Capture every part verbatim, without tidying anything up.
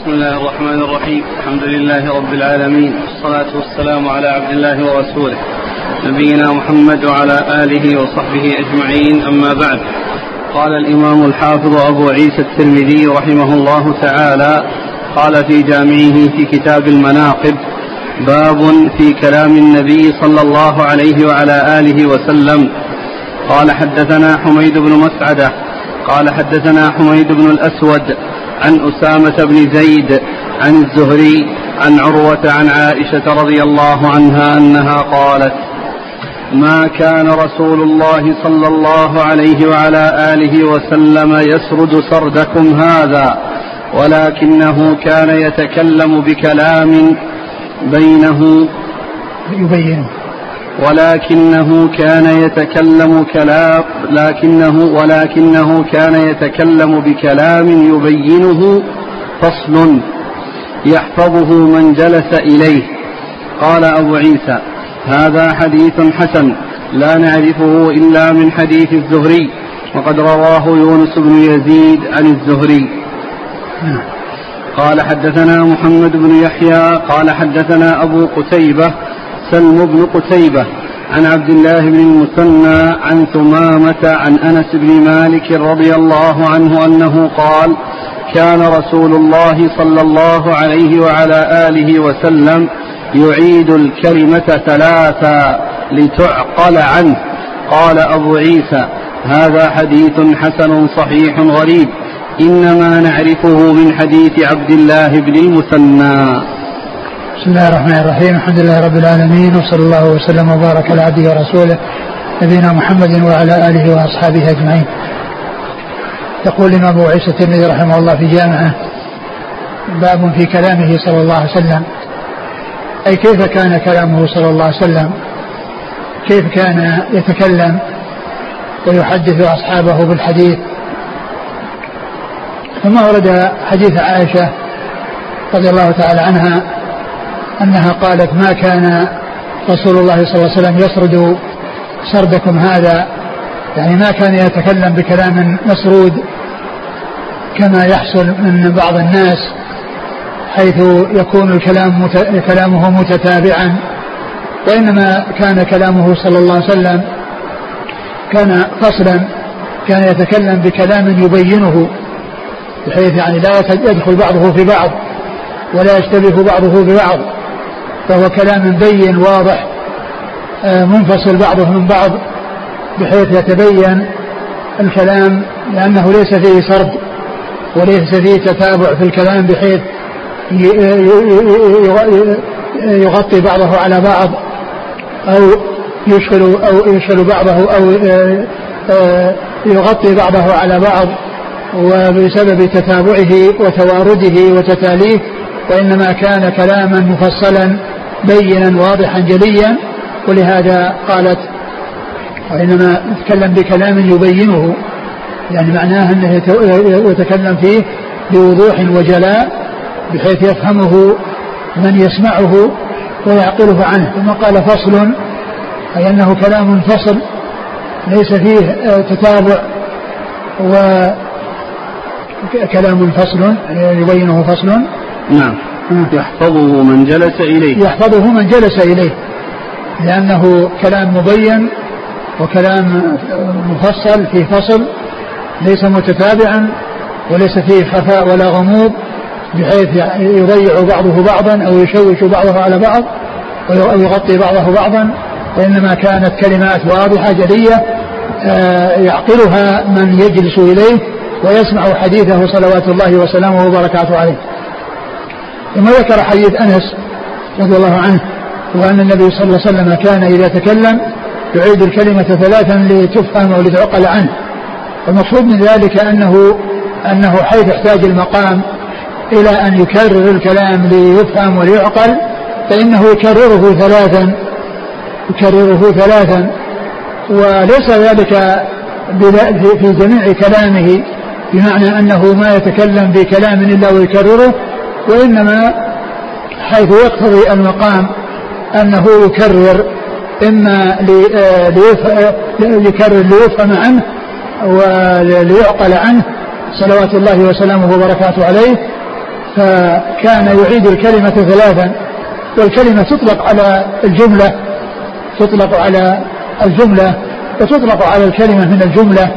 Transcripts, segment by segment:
بسم الله الرحمن الرحيم. الحمد لله رب العالمين، والصلاة والسلام على عبد الله ورسوله نبينا محمد وعلى آله وصحبه أجمعين، أما بعد. قال الإمام الحافظ أبو عيسى الترمذي رحمه الله تعالى قال في جامعه في كتاب المناقب: باب في كلام النبي صلى الله عليه وعلى آله وسلم. قال حدثنا حميد بن مسعدة قال حدثنا حميد بن الأسود عن أسامة بن زيد عن الزهري عن عروة عن عائشة رضي الله عنها أنها قالت: ما كان رسول الله صلى الله عليه وعلى آله وسلم يسرد سردكم هذا، ولكنه كان يتكلم بكلام بينه يبين ولكنه كان يتكلم كلام لكنه ولكنه كان يتكلم بكلام يبينه فصل يحفظه من جلس إليه. قال أبو عيسى: هذا حديث حسن لا نعرفه إلا من حديث الزهري، وقد رواه يونس بن يزيد عن الزهري. قال حدثنا محمد بن يحيى قال حدثنا أبو قتيبة سلم بن قتيبة عن عبد الله بن المثنى عن ثمامة عن أنس بن مالك رضي الله عنه أنه قال: كان رسول الله صلى الله عليه وعلى آله وسلم يعيد الكلمة ثلاثا لتعقل عنه. قال أبو عيسى: هذا حديث حسن صحيح غريب، إنما نعرفه من حديث عبد الله بن المثنى. بسم الله الرحمن الرحيم. الحمد لله رب العالمين، وصلى الله وسلم وبارك على عبده ورسوله نبينا محمد وعلى آله وأصحابه أجمعين. يقول الإمام أبو عيسى الترمذي رحمه الله في جامعه: باب في كلامه صلى الله عليه وسلم، أي كيف كان كلامه صلى الله عليه وسلم، كيف كان يتكلم ويحدث أصحابه بالحديث. ثم ورد حديث عائشة رضي الله تعالى عنها أنها قالت: ما كان رسول الله صلى الله عليه وسلم يسرد سردكم هذا، يعني ما كان يتكلم بكلام مسرود كما يحصل من بعض الناس، حيث يكون الكلام مت... كلامه متتابعا، وإنما كان كلامه صلى الله عليه وسلم كان فصلا، كان يتكلم بكلام يبينه، بحيث يعني لا يدخل بعضه في بعض ولا يشتبه بعضه ببعض، فهو كلام بين واضح منفصل بعضه من بعض، بحيث يتبين الكلام، لأنه ليس فيه سرد وليس فيه تتابع في الكلام بحيث يغطي بعضه على بعض أو يشغل أو يشغل بعضه أو يغطي بعضه على بعض، وبسبب تتابعه وتوارده وتتاليه، وإنما كان كلاما مفصلا بينا واضحا جليا. ولهذا قالت: وإنما يتكلم بكلام يبينه، يعني معناه أنه يتكلم فيه بوضوح وجلاء بحيث يفهمه من يسمعه ويعقله عنه. ثم قال: فصل، أي أنه كلام فصل ليس فيه تتابع، وكلام فصل يبينه فصل. نعم. يحفظه من جلس إليه يحفظه من جلس إليه، لأنه كلام مبين وكلام مفصل فيه فصل، ليس متتابعا وليس فيه خفاء ولا غموض بحيث يضيع بعضه بعضا أو يشوش بعضه على بعض أو يغطي بعضه بعضا، وإنما كانت كلمات واضحة جلية يعقلها من يجلس إليه ويسمع حديثه صلوات الله وسلامه وبركاته عليه. ثم ذكر حديث أنس رضي الله عنه، وأن النبي صلى الله عليه وسلم كان إذا تكلم يعيد الكلمة ثلاثا لتفهم ولتعقل عنه. والمقصود من ذلك أنه أنه حيث احتاج المقام إلى أن يكرر الكلام ليفهم وليعقل، فإنه يكرره ثلاثا يكرره ثلاثا وليس ذلك في جميع كلامه، بمعنى أنه ما يتكلم بكلام إلا ويكرره، وإنما حيث يقتضي المقام أنه يكرر، إما ليكرر ليفهم عنه وليعقل عنه صلوات الله وسلامه وبركاته عليه، فكان يعيد الكلمة ثلاثا، والكلمة تطلق على الجملة تطلق على الجملة وتطلق على الكلمة من الجملة،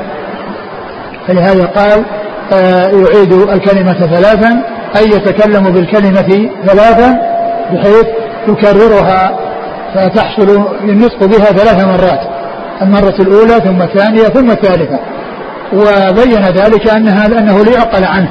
فلهذا قال آه يعيد الكلمة ثلاثا أي يتكلم بالكلمة ثلاثا بحيث يكررها فتحصل النطق بها ثلاث مرات، المرة الأولى ثم الثانية ثم الثالثة، وبين ذلك أنها أنه لا يعقل عنه،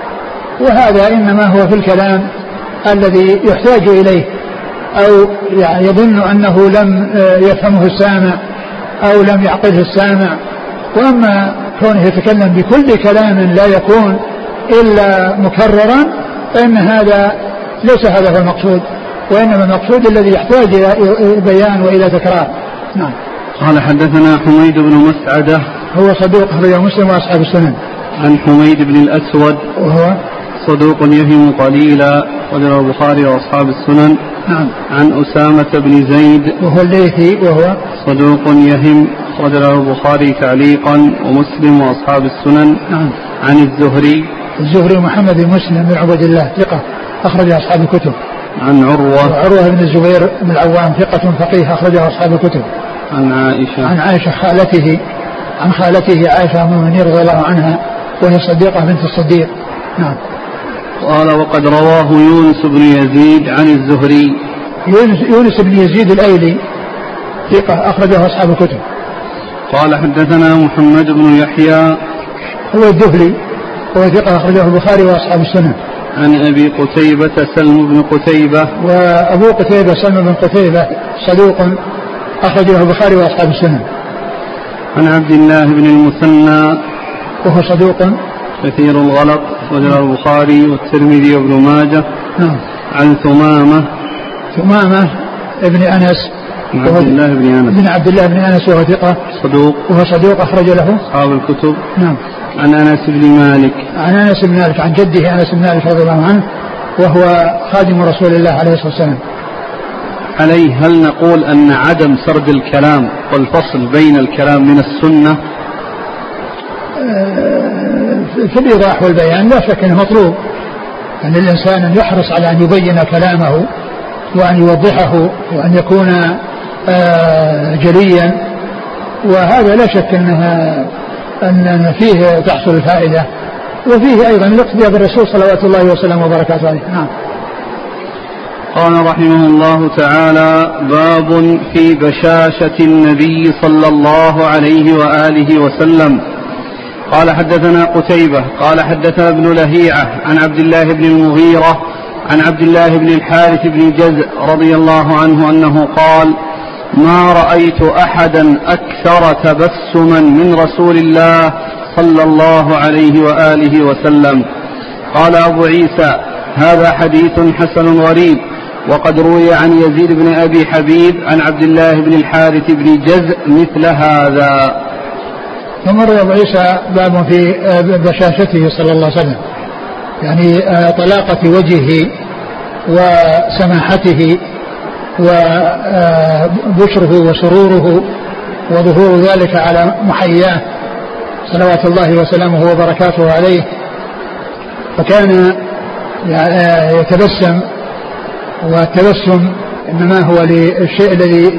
وهذا إنما هو في الكلام الذي يحتاج إليه أو يعني يظن أنه لم يفهمه السامع أو لم يعقله السامع. وأما كونه يتكلم بكل كلام لا يكون إلا مكررا فإن هذا ليس هذا هو المقصود، وإنما المقصود الذي يحتاج إلى بيان وإلى تكرار. نعم. قال حدثنا حميد بن مسعدة هو صدوق أخرجه مسلم وأصحاب السنن. عن حميد بن الأسود وهو صدوق يهم قليلا وله البخاري وأصحاب السنن. نعم. عن أسامة بن زيد وهو الليثي وهو صدوق يهم وله البخاري تعليقا ومسلم وأصحاب السنن. نعم. عن الزهري الزهري محمد بن مسلم بن عبد الله ثقة أخرج أصحاب الكتب. عن عروة عروة بن الزبير بن العوام ثقة فقيه أخرجه أصحاب الكتب. عن عائشة عن عائشة خالته عن خالته عائشة أم المؤمنين رضي الله عنها وهي صديقة بنت الصديق. نعم. قال وقد رواه يونس بن يزيد عن الزهري. يونس, يونس بن يزيد الأيلي ثقة أخرجه أصحاب الكتب. قال حدثنا محمد بن يحيى هو الدهلي هو ثقة أخرجه البخاري وأصحاب السنن. عن أبي قتيبة سلم بن قتيبة وأبو قتيبة سلم بن قتيبة صدوق أخرجه البخاري وأصحاب السنن. عن عبد الله بن المثنى وهو صدوق كثير الغلط وجرى البخاري والترمذي وابن ماجه. نعم. عن ثمامة ثمامة ابن أنس عبد الله بن أنس بن عبد الله بن أنس وهو ثقة صدوق وهو صدوق أخرج له أصحاب الكتب. نعم. عن أنس بن مالك عن أنس بن مالك عن جده أنس بن مالك رضي الله عنه وهو خادم رسول الله عليه الصلاة والسلام. عليه هل نقول أن عدم سرد الكلام والفصل بين الكلام من السنة؟ في الإيضاح والبيان لا شك أنه مطلوب أن الإنسان أن يحرص على أن يبين كلامه وأن يوضحه وأن يكون جليا، وهذا لا شك أنها أن فيه تحصل الفائدة وفيه أيضا الاقتداء بالرسول صلوات الله وسلامه وبركاته عليه. نعم. قال رحمه الله تعالى باب في بشاشة النبي صلى الله عليه وآله وسلم. قال حدثنا قتيبة قال حدثنا ابن لهيعة عن عبد الله بن المغيرة عن عبد الله بن الحارث بن جزء رضي الله عنه أنه قال ما رأيت أحدا أكثر تبسما من رسول الله صلى الله عليه وآله وسلم. قال أبو عيسى هذا حديث حسن غريب وقد روي عن يزيد بن أبي حبيب عن عبد الله بن الحارث بن جزء مثل هذا. ثم روى أبو عيسى باب في بشاشته صلى الله عليه وسلم، يعني طلاقة وجهه وسماحته وبشره وسروره وظهور ذلك على محياه صلوات الله وسلامه وبركاته عليه، فكان يتبسم، والتبسم إنما هو للشيء الذي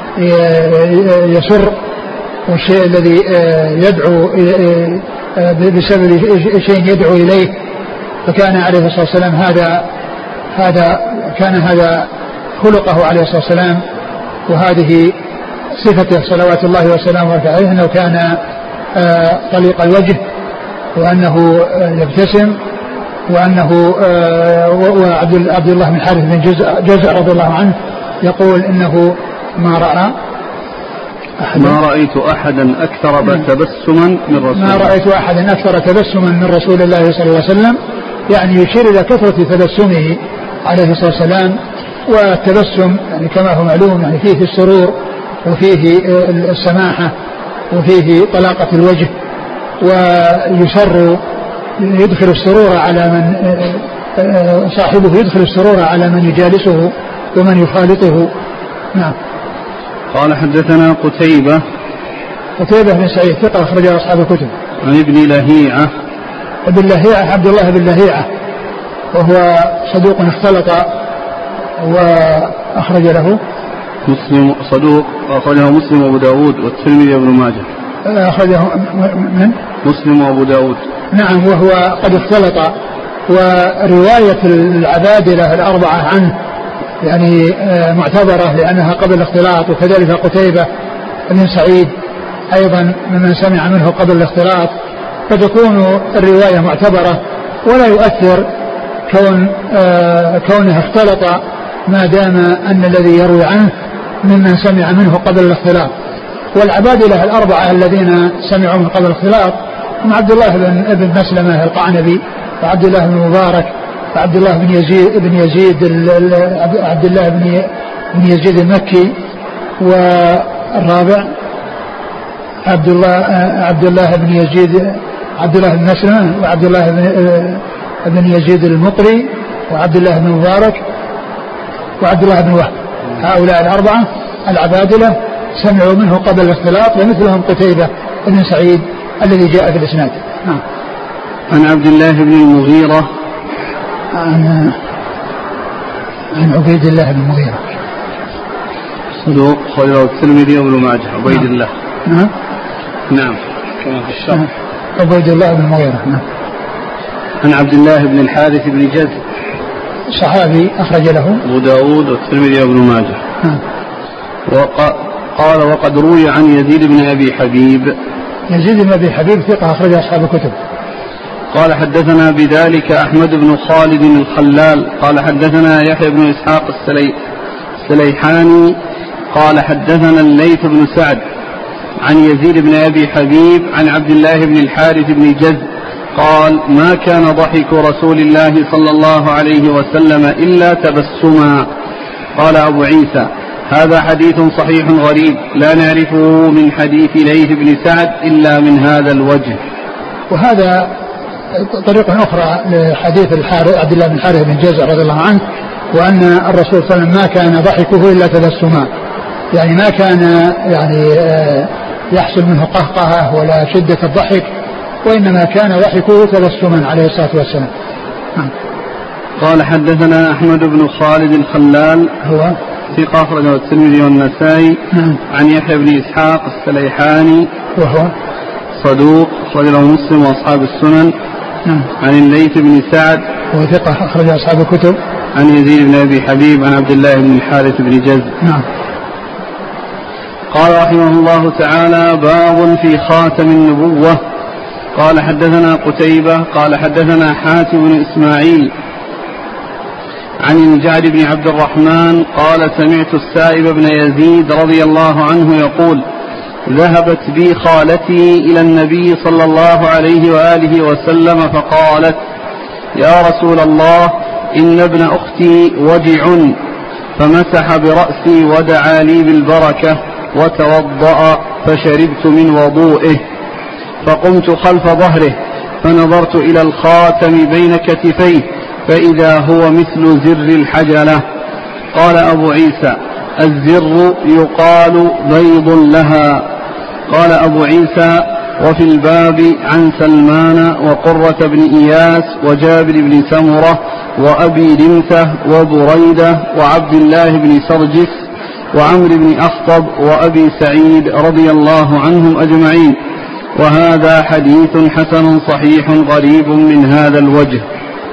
يسر والشيء الذي يدعو بسبب شيء يدعو إليه، فكان عليه الصلاة والسلام هذا هذا كان هذا خلقه عليه الصلاة والسلام، وهذه صفته صلوات الله وسلامه عليه، أنه كان طليق الوجه وأنه يبتسم، وأنه وعبد الله بن حارث بن جزء رضي الله عنه يقول إنه ما رأى ما رأيت أحدا أكثر تبسما من رسول الله ما رأيت أحدا أكثر تبسما من رسول الله صلى الله عليه وسلم، يعني يشير إلى كثرة تبسمه عليه الصلاة والسلام. والتبسم يعني كما هو معلوم يعني فيه السرور وفيه السماحة وفيه طلاقة الوجه، ويسر يدخل السرور على من صاحبه يدخل السرور على من يجالسه ومن يخالطه. نعم. قال حدثنا قتيبة قتيبة بن سعيد ثقة أخرجه أصحاب الكتب. عن ابن لهيعة ابن لهيعة عبد الله بن لهيعة وهو صدوق اختلط وأخرج له مسلم صدوق أخرجه مسلم وأبو داود والترمذي وابن ماجه. أخرجه من مسلم وأبو داود. نعم وهو قد اختلط. ورواية العبادلة الأربعة عنه يعني معتبرة لأنها قبل الاختلاط، وكذلك قتيبة بن سعيد أيضا ممن سمع منه قبل الاختلاط، فتكون الرواية معتبرة ولا يؤثر كون كونه اختلط ما دام أن الذي يروي عنه ممن سمع منه قبل الاختلاط. والعبادلة الأربعة الذين سمعوا من قبل الاختلاط هم عبد الله بن, بن مسلمة القعنبي، وعبد الله بن مبارك، وعبد الله بن يزيد بن يزيد عبد الله بن بن يزيد المكي، والرابع عبد الله عبد الله بن يزيد عبد الله بن مسلمة، وعبد الله بن بن يزيد المقري، وعبد الله بن مبارك، وعبد الله بن وهب. هؤلاء الأربعة العبادلة سمعوا منه قبل الاختلاط، ومثلهم قتيبة بن سعيد الذي جاء في الإسناد. نعم. عن عبد الله بن المغيرة عن عن عبيد الله بن المغيرة صدوق خرجه الترمذي وابن ماجه. عبيد الله. نعم. نعم كما في الشرح. عبيد الله بن المغيرة. نعم. عن عبد الله بن الحارث بن جد صحابي أخرج له أبو داود والترمذي وابن ماجه. نعم. وقال وقد روي عن يزيد بن أبي حبيب. يزيد بن أبي حبيب ثقة أخرج أصحاب الكتب. قال حدثنا بذلك أحمد بن خالد الخلال قال حدثنا يحيى بن إسحاق السلي السليحاني قال حدثنا الليث بن سعد عن يزيد بن أبي حبيب عن عبد الله بن الحارث بن جز قال ما كان ضحك رسول الله صلى الله عليه وسلم إلا تبسما. قال أبو عيسى هذا حديث صحيح غريب لا نعرفه من حديث ليث بن سعد إلا من هذا الوجه. وهذا طريقة أخرى لحديث الحارث عبد الله بن الحارث بن جز رضي الله عنه، وأن الرسول صلى الله عليه وسلم ما كان ضحكه إلا تبسما، يعني ما كان يعني يحصل منه قهقهة ولا شدة الضحك، وإنما كان ضحكه تبسما عليه الصلاة والسلام. قال حدثنا أحمد بن خالد الخلال هو ثقة أخرجه الترمذي والنسائي. عن يحيى بن إسحاق السليحاني وهو صدوق أخرجه مسلم وأصحاب السنن. نعم. عن الليث بن سعد وهو ثقة أخرج أصحاب الكتب. عن يزيد بن أبي حبيب عن عبد الله بن الحارث بن جز. نعم. قال رحمه الله تعالى باب في خاتم النبوة. قال حدثنا قتيبة قال حدثنا حاتم بن إسماعيل عن الجعد بن عبد الرحمن قال سمعت السائب بن يزيد رضي الله عنه يقول ذهبت بي خالتي إلى النبي صلى الله عليه وآله وسلم فقالت يا رسول الله إن ابن أختي وجع، فمسح برأسي ودعا لي بالبركة وتوضأ فشربت من وضوئه، فقمت خلف ظهره فنظرت إلى الخاتم بين كتفيه فإذا هو مثل زر الحجلة. قال أبو عيسى الزر يقال بيض لها. قال أبو عيسى وفي الباب عن سلمان وقرة بن إياس وجابر بن سمرة وأبي لمثة وبريدة وعبد الله بن سرجس وعمر بن أخطب وأبي سعيد رضي الله عنهم أجمعين، وهذا حديث حسن صحيح غريب من هذا الوجه.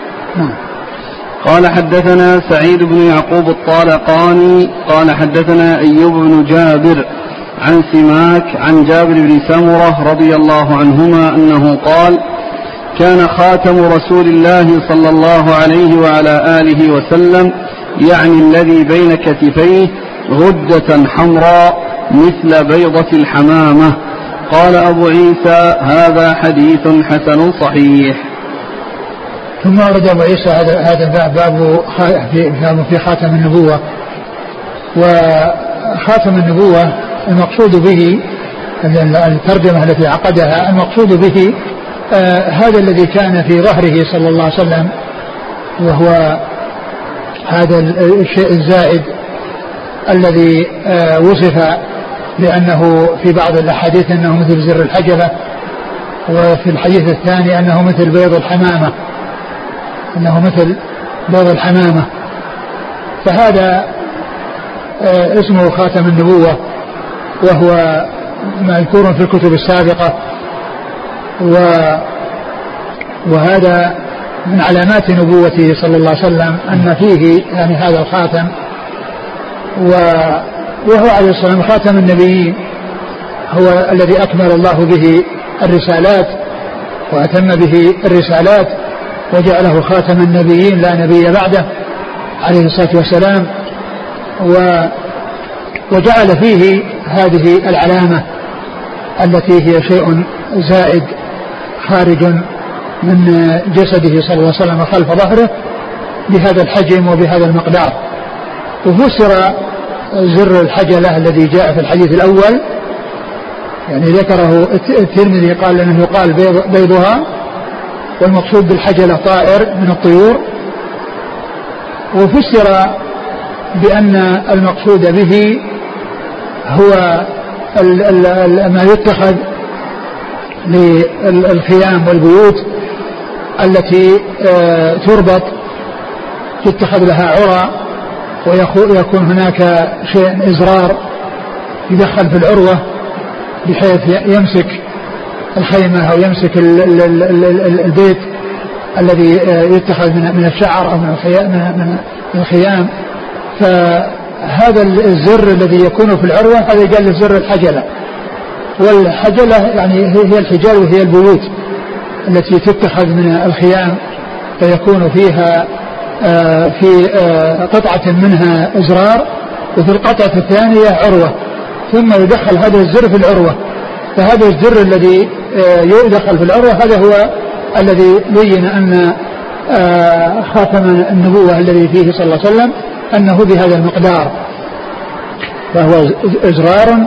قال حدثنا سعيد بن يعقوب الطالقاني قال حدثنا أيوب بن جابر عن سماك عن جابر بن سمرة رضي الله عنهما أنه قال كان خاتم رسول الله صلى الله عليه وعلى آله وسلم يعني الذي بين كتفيه غدة حمراء مثل بيضة الحمامة. قال أبو عيسى هذا حديث حسن صحيح. ثم ورد أبو عيسى هذا الباب باب في خاتم النبوة. وخاتم النبوة المقصود به الترجمة التي عقدها المقصود به آه هذا الذي كان في ظهره صلى الله عليه وسلم، وهو هذا الشيء الزائد الذي آه وصف لأنه في بعض الأحاديث أنه مثل زر الحجلة، وفي الحديث الثاني أنه مثل بيض الحمامة، أنه مثل بيض الحمامة. فهذا اسمه خاتم النبوة، وهو مذكور في الكتب السابقة، وهذا من علامات نبوته صلى الله عليه وسلم أن فيه يعني هذا الخاتم، وهو عليه الصلاة والسلام خاتم النبيين، هو الذي أكمل الله به الرسالات وأتم به الرسالات وجعله خاتم النبيين لا نبي بعده عليه الصلاة والسلام، وجعل فيه هذه العلامة التي هي شيء زائد خارج من جسده صلى الله عليه وسلم خلف ظهره بهذا الحجم وبهذا المقدار. وفسر زر الحجلة الذي جاء في الحديث الأول، يعني ذكره الترمذي قال أنه يقال بيضها، والمقصود بالحجلة طائر من الطيور. وفسر بأن المقصود به هو ال ال ال ما يتخذ للخيام والبيوت التي تربط، يتخذ لها عرى، ويكون هناك شيء إزرار يدخل في العروة بحيث يمسك الخيمة أو يمسك ال ال ال البيت الذي يتخذ من الشعر أو من الخيام. فهذا الزر الذي يكون في العروة هذا يقال له زر الحجلة. والحجلة يعني هي الحجال وهي البيوت التي تتخذ من الخيام، فيكون فيها في قطعة منها إزرار، وفي القطعة الثانية عروة، ثم يدخل هذا الزر في العروة. فهذا الزر الذي يدخل في العروة هذا هو الذي بين أن خاتم النبوة الذي فيه صلى الله عليه وسلم أنه بهذا المقدار. فهو إزرار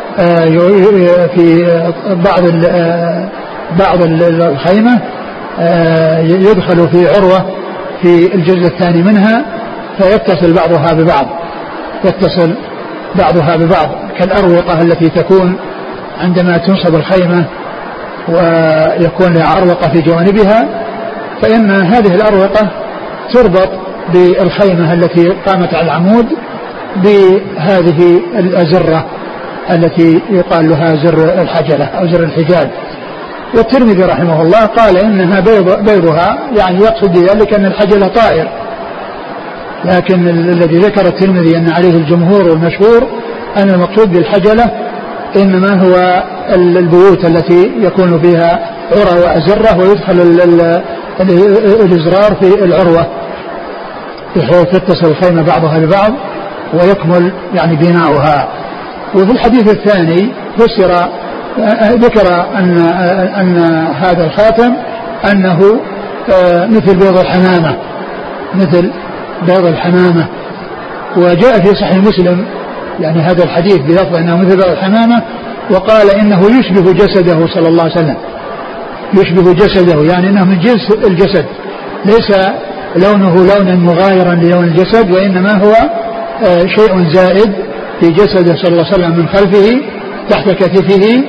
في بعض بعض الخيمة يدخل في عروة في الجزء الثاني منها، فيتصل بعضها ببعض، يتصل بعضها ببعض كالأروقة التي تكون عندما تنصب الخيمة ويكون لها أروقة في جوانبها، فإن هذه الأروقة تربط بالخيمة التي قامت على العمود بهذه الأزرة التي يقال لها زر الحجلة أو زر الحجاب. والترمذي رحمه الله قال إنها بيض بيضها، يعني يقصد بذلك أن الحجلة طائر، لكن الذي ذكر الترمذي أن عليه الجمهور والمشهور أن المقصود بالحجلة إنما هو البيوت التي يكون فيها عرى وأزرة، ويدخل الإزرار في العروة بحيث تتصل الخيمة بعضها ببعض ويكمل يعني بناؤها. وفي الحديث الثاني فسر ذكر أن أن هذا الخاتم أنه مثل بيض الحمامة، مثل بيض الحمامة. وجاء في صحيح مسلم يعني هذا الحديث بلفظ أنه مثل بيض الحمامة، وقال إنه يشبه جسده صلى الله عليه وسلم، يشبه جسده يعني أنه من جنس الجسد، ليس لونه لونا مغايرا للون الجسد، وإنما هو شيء زائد في جسده صلى الله عليه وسلم من خلفه تحت كتفه،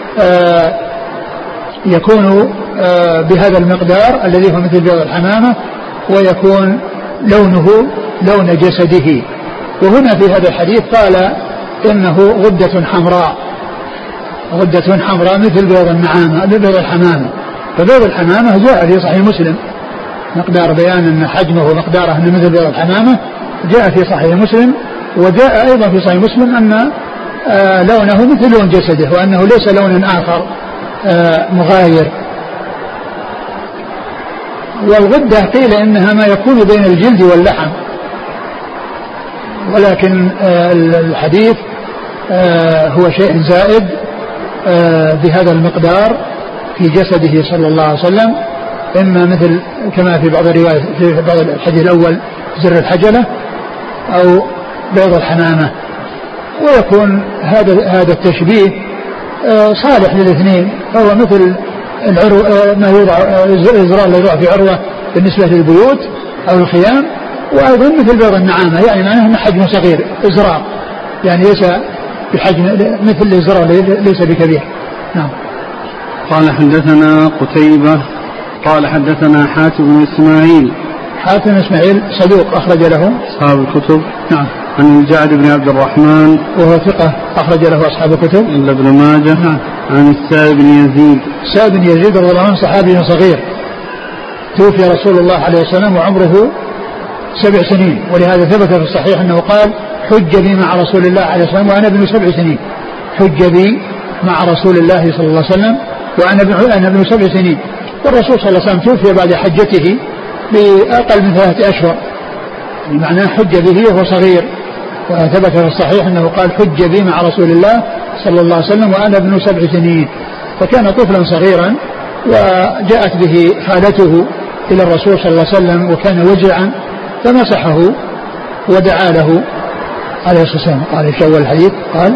يكون بهذا المقدار الذي هو مثل بيض الحمامة، ويكون لونه لون جسده. وهنا في هذا الحديث قال إنه غدة حمراء، غدة حمراء مثل بيض النعامة بيض الحمامة. فبيض الحمامة جاء في صحيح مسلم مقدار بيان أن حجمه ومقداره أنه مثل بيض الحمامة، جاء في صحيح مسلم. وجاء أيضا في صحيح مسلم أن آه لونه مثل لون جسده، وأنه ليس لون آخر آه مغاير. والغدة قيل إنها ما يكون بين الجلد واللحم، ولكن آه الحديث آه هو شيء زائد آه بهذا المقدار في جسده صلى الله عليه وسلم، إما مثل كما في بعض الروايات في بعض الحديث الأول زر الحجلة أو بيض الحمامة. ويكون هذا هذا التشبيه صالح للاثنين، فهو مثل العرو ما يوضع الإزرار الذي يوضع في عروة بالنسبة للبيوت أو الخيام، وأيضا مثل بيض النعامة، يعني معناه أنه حجمه صغير إزرار، يعني ليس بحجم مثل الإزرار ليس بكبير. نعم. قال حدثنا قتيبة قال حدثنا حاتم بن إسماعيل حاتم إسماعيل صدوق أخرج له أصحاب الكتب. نعم. عن الجعد بن عبد الرحمن وهو ثقة أخرج له أصحاب الكتب إلا ابن ماجه. نعم. عن السائب بن يزيد. السائب بن يزيد رضي الله عنه صحابي صغير توفي رسول الله عليه وسلم وعمره سبع سنين، ولهذا ثبت في الصحيح أنه قال حج بي مع رسول الله عليه وسلم وأنا ابن سبع سنين. حج بي مع رسول الله صلى الله عليه وسلم وأنا ابن سبع سنين. والرسول صلى الله عليه وسلم توفي بعد حجته بأقل من ثلاثة أشهر، بمعنى حج به وهو صغير. وثبت في الصحيح أنه قال حج بي مع رسول الله صلى الله عليه وسلم وأنا ابن سبع سنين. فكان طفلا صغيرا، وجاءت به خالته إلى الرسول صلى الله عليه وسلم وكان وجعا فمسحه ودعا له عليه الصلاة والسلام. قال في أول الحديث قال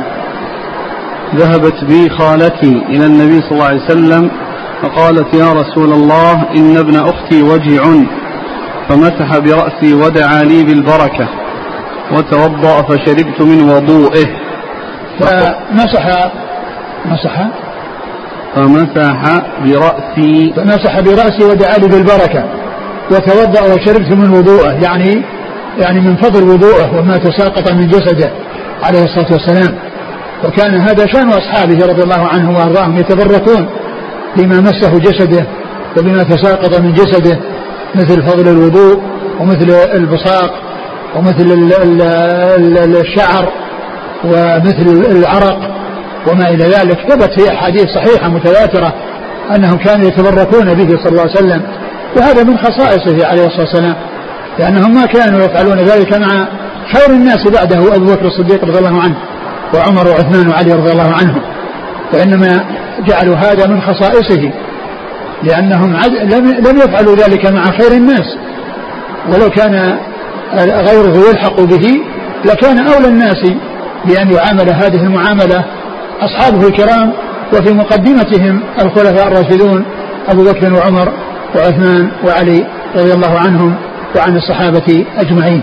ذهبت بي خالتي إلى النبي صلى الله عليه وسلم فقالت يا رسول الله إن ابن أختي وجع، فمسح برأسي ودعا لي بالبركة وتوضأ فشربت من وضوئه. فمسح مسح فمسح برأسي فمسح برأسي ودعا لي بالبركة وتوضأ وشربت من وضوءه، يعني يعني من فضل وضوءه وما تساقط من جسده عليه الصلاة والسلام. وكان هذا شأن أصحابه رضي الله عنهم وأرضاهم، يتبركون بما مسه جسده وبما تساقط من جسده، مثل فضل الوضوء ومثل البصاق ومثل الشعر ومثل العرق وما إلى ذلك. ثبت في أحاديث صحيحة متواترة أنهم كانوا يتبركون به صلى الله عليه وسلم، وهذا من خصائصه عليه الصلاة والسلام، لأنهم ما كانوا يفعلون ذلك مع خير الناس بعده أبو بكر الصديق رضي الله عنه وعمر وعثمان وعلي رضي الله عنهم، وإنما جعلوا هذا من خصائصه، لأنهم لم يفعلوا ذلك مع خير الناس، ولو كان غيره يلحق به لكان أولى الناس بأن يعامل هذه المعاملة أصحابه الكرام، وفي مقدمتهم الخلفاء الراشدون أبو بكر وعمر وعثمان وعلي رضي الله عنهم وعن الصحابة أجمعين.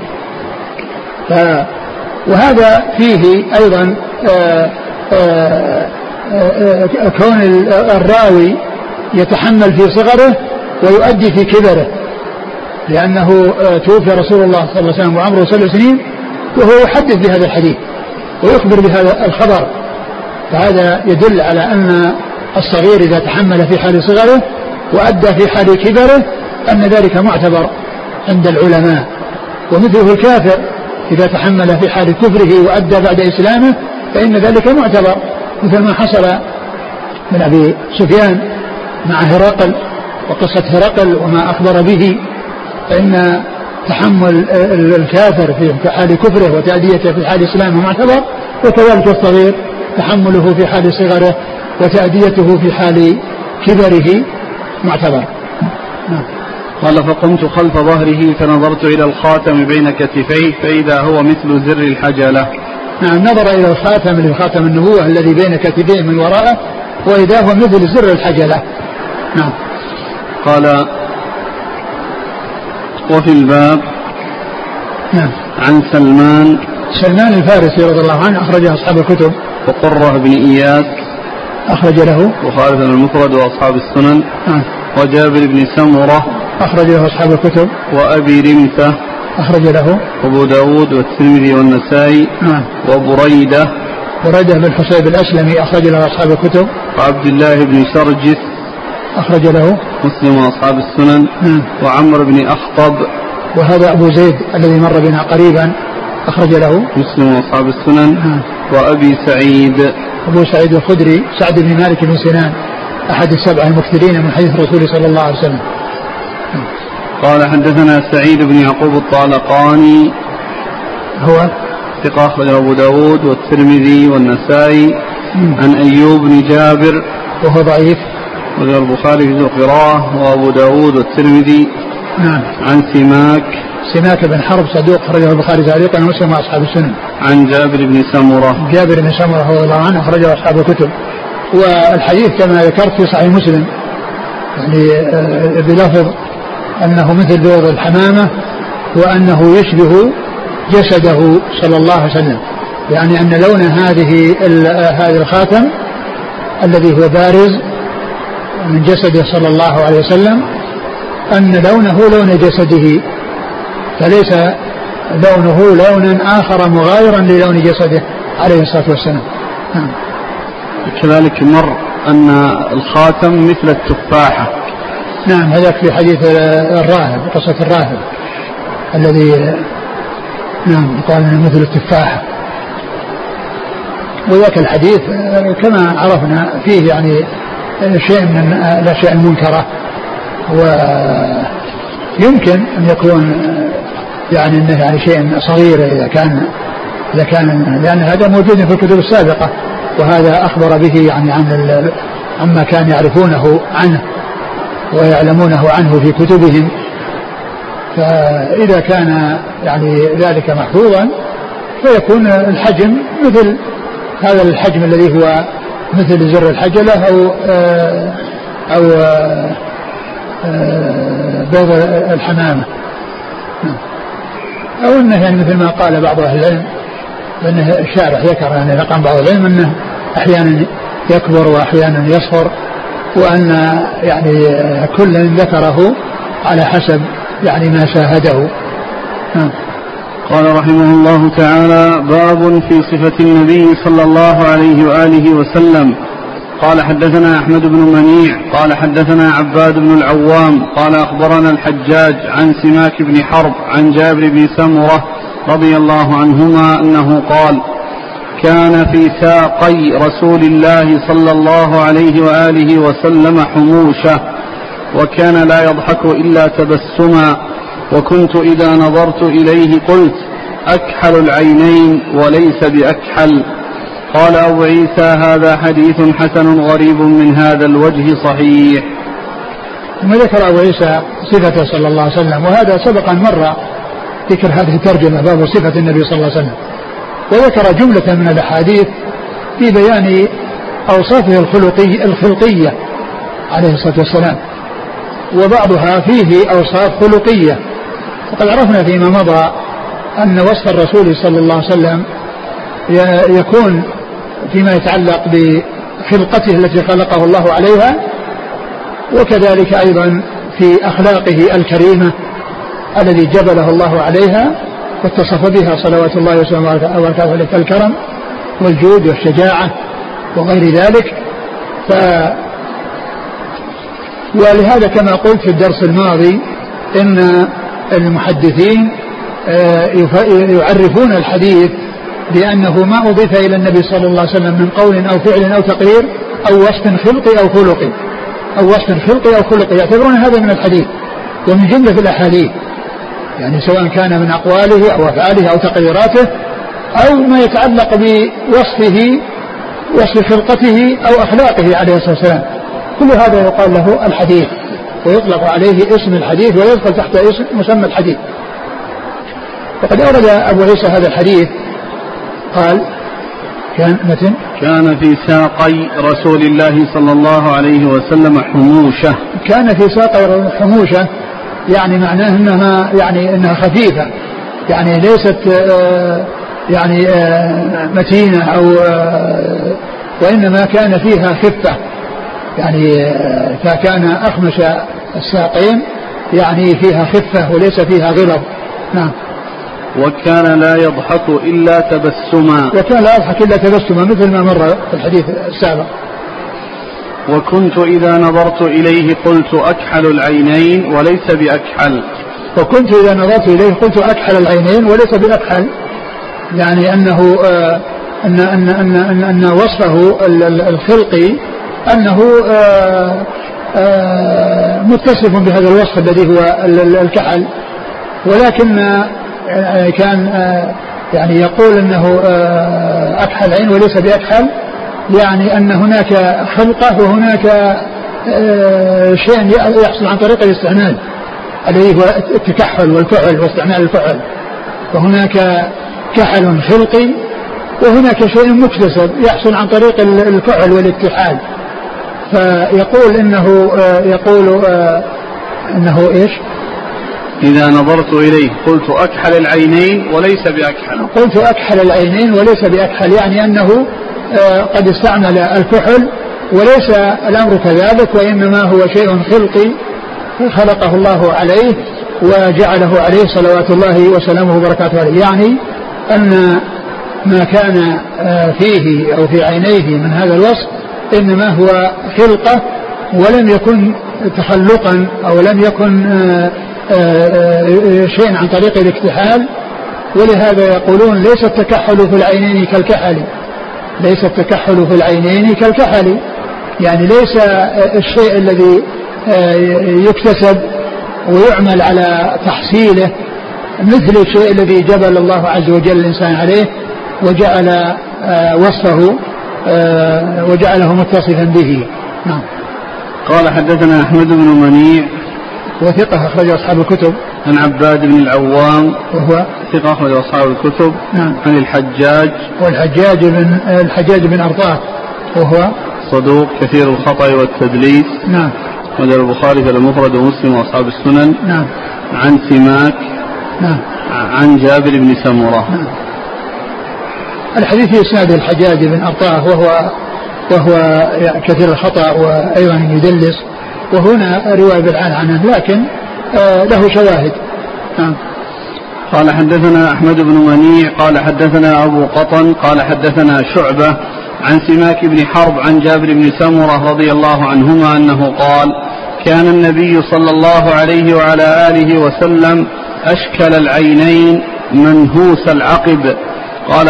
ف وهذا فيه أيضا آآ آآ آآ كون الراوي يتحمل في صغره ويؤدي في كبره، لأنه توفي رسول الله صلى الله عليه وسلم وعمره سبع سنين وهو يحدث بهذا الحديث ويخبر بهذا الخبر، فهذا يدل على أن الصغير إذا تحمل في حال صغره وأدى في حال كبره أن ذلك معتبر عند العلماء. ومثله الكافر إذا تحمل في حال كفره وأدى بعد إسلامه فإن ذلك معتبر، مثل ما حصل من أبي سفيان مع هرقل وقصة هرقل وما أخبر به، فإن تحمل الكافر في حال كفره وتأديته في حال إسلامه معتبر، وكذلك الصغير تحمله في حال صغره وتأديته في حال كبره معتبر. قال فقمت خلف ظهره فنظرت إلى الخاتم بين كتفيه فإذا هو مثل زر الحجلة. نعم، نظر إلى الخاتم اللي خاتم النبوة الذي بين كتفيه من وراءه وإذا هو مثل زر الحجلة. نعم. قال وفي الباب نعم عن سلمان سلمان الفارسي رضي الله عنه أخرجه أصحاب الكتب. وقرة بن إياس أخرج له وخالد المفرد وأصحاب السنن. نعم. وجابر بن سمرة أخرج له أصحاب الكتب. وأبي رمثة أخرج له أبو داود والترمذي والنسائي. نعم. وبريدة بريدة بن حصيب الأسلمي أخرج له أصحاب الكتب. وعبد الله بن شرجس أخرج له مسلم وأصحاب السنن. نعم. وعمر بن أخطب وهذا أبو زيد الذي مر بنا قريبا أخرج له مسلم وأصحاب السنن. نعم. وأبي سعيد أبو سعيد الخدري سعد بن مالك بن سنان أحد السبعة المكثرين من حديث رسول صلى الله عليه وسلم. قال حدثنا سعيد بن يعقوب الطالقاني هو ثقة أخرجه أبو داود والترمذي والنسائي. عن أيوب بن جابر وهو ضعيف وذكر البخاري في القراءة وأبو داود والترمذي. نعم. عن سماك سماك بن حرب صدوق أخرجه البخاري تعليقا ومسلم وأصحاب السنن. عن جابر بن سمرة جابر بن سمرة رضي الله عنه أخرجه أصحاب الكتب. والحديث كما ذكرت في صحيح مسلم يعني بلفظ أنه مثل بيض الحمامة وأنه يشبه جسده صلى الله عليه وسلم، يعني أن لون هذه هذا الخاتم الذي هو بارز من جسده صلى الله عليه وسلم أن لونه لون جسده فليس لونه لونا آخر مغايرا للون جسده عليه الصلاة والسلام. كذلك مر أن الخاتم مثل التفاحة. نعم هذاك في حديث الراهب قصة الراهب الذي نعم قال مثل التفاحة. وذاك الحديث كما عرفنا فيه يعني شيء من الأشياء المنكرة ويمكن أن يكون يعني انه يعني شيء صغير اذا كان اذا كان لان هذا موجود في الكتب السابقه وهذا اخبر به يعني عن عما كان يعرفونه عنه ويعلمونه عنه في كتبهم. فاذا كان يعني ذلك محفوظا فيكون الحجم مثل هذا الحجم الذي هو مثل زر الحجله او او بيض الحمامه أو أنه يعني مثل ما قال بعض أهل العلم أنه الشارع ذكر يعني رقم بعض العلم أنه أحيانا يكبر وأحيانا يصفر وأن يعني كل ذكره على حسب يعني ما شاهده. قال رحمه الله تعالى باب في صفة النبي صلى الله عليه وآله وسلم. قال حدثنا أحمد بن منيع قال حدثنا عباد بن العوام قال أخبرنا الحجاج عن سماك بن حرب عن جابر بن سمرة رضي الله عنهما أنه قال كان في ساقي رسول الله صلى الله عليه وآله وسلم حموشة وكان لا يضحك إلا تبسما وكنت إذا نظرت إليه قلت أكحل العينين وليس بأكحل. قال أبو عيسى هذا حديث حسن غريب من هذا الوجه صحيح. ثم ذكر أبو عيسى صفته صلى الله عليه وسلم وهذا سبقا مر ذكر هذه الترجمة باب صفة النبي صلى الله عليه وسلم وذكر جملة من الأحاديث في بيان أوصافه الخلقية, الخلقية عليه الصلاة والسلام وبعضها فيه أوصاف خلقية. وقد عرفنا فيما مضى أن وصف الرسول صلى الله عليه وسلم يكون فيما يتعلق بخلقته التي خلقه الله عليها وكذلك أيضا في أخلاقه الكريمة الذي جبله الله عليها واتصف بها صلوات الله وسلامه وبركاته كالكرم والجود والشجاعة وغير ذلك. ف ولهذا كما قلت في الدرس الماضي إن المحدثين يعرفون الحديث بأنه ما أضيف إلى النبي صلى الله عليه وسلم من قول أو فعل أو تقرير أو وصف خلقي أو خلقي أو وصف خلقي أو خلقي يعتبرون هذا من الحديث ومن جملة الأحاديث يعني سواء كان من أقواله أو أفعاله أو تقريراته أو ما يتعلق بوصفه وصف خلقته أو أخلاقه عليه الصلاة والسلام كل هذا يقال له الحديث ويطلق عليه اسم الحديث ويدخل تحت اسم مسمى الحديث. وقد أورد أبو عيسى هذا الحديث قال كان متن كان في ساقي رسول الله صلى الله عليه وسلم حموشة. كان في ساقي حموشة يعني معناه انها يعني انها خفيفة يعني ليست آه يعني آه متينة او آه وانما كان فيها خفة يعني آه فكان اخمش الساقين يعني فيها خفة وليس فيها غلظ. نعم. وكان لا يضحك إلا تبسما. وكان لا يضحك إلا تبسما مثل ما مر في الحديث السابق. وكنت إذا نظرت إليه قلت أكحل العينين وليس بأكحل. وكنت إذا نظرت إليه قلت أكحل العينين وليس بأكحل يعني أنه آه أن, أن, أن, أن, أن وصفه الخلقي أنه آه آه متصف بهذا الوصف الذي هو الكحل ولكن كان يعني يقول انه اكحل عين وليس باكحل يعني ان هناك خلقه وهناك شيء يحصل عن طريق الاستعمال الذي هو التكحل والكحل واستعمال الكحل وهناك كحل خلقي وهناك شيء مكتسب يحصل عن طريق الكحل والاتحاد. فيقول انه يقول انه ايش إذا نظرت إليه قلت أكحل العينين وليس بأكحل. قلت أكحل العينين وليس بأكحل يعني أنه قد استعمل الكحل وليس الأمر كذلك وإنما هو شيء خلقي خلقه الله عليه وجعله عليه صلوات الله وسلامه وبركاته عليه. يعني أن ما كان فيه أو في عينيه من هذا الوصف إنما هو خلقة ولم يكن تخلقا أو لم يكن شيء عن طريق الاكتحال. ولهذا يقولون ليس التكحل في العينين كالكحل، ليس التكحل في العينين كالكحل، يعني ليس الشيء الذي يكتسب ويعمل على تحصيله مثل الشيء الذي جبل الله عز وجل الإنسان عليه وجعل وصفه وجعله متصفا به. نعم. قال حدثنا أحمد بن منيع وثقة أخرج أصحاب الكتب. عن عباد بن العوام وهو ثقة أخرج أصحاب الكتب. نعم. عن الحجاج والحجاج بن الحجاج بن أرطاه وهو صدوق كثير الخطأ والتدليس. نعم. وذا البخاري في المفرد ومسلم وأصحاب السنن. نعم. عن سماك. نعم. عن جابر بن سمرة. نعم. الحديث في إسناد الحجاج بن أرطاه وهو وهو كثير الخطأ وأيضا يدلس، وهنا رواية بالعن عنه لكن آه له شواهد. نعم. قال حدثنا أحمد بن منيع قال حدثنا أبو قطن قال حدثنا شعبة عن سماك بن حرب عن جابر بن سمرة رضي الله عنهما أنه قال كان النبي صلى الله عليه وعلى آله وسلم أشكل العينين منهوس العقب. قال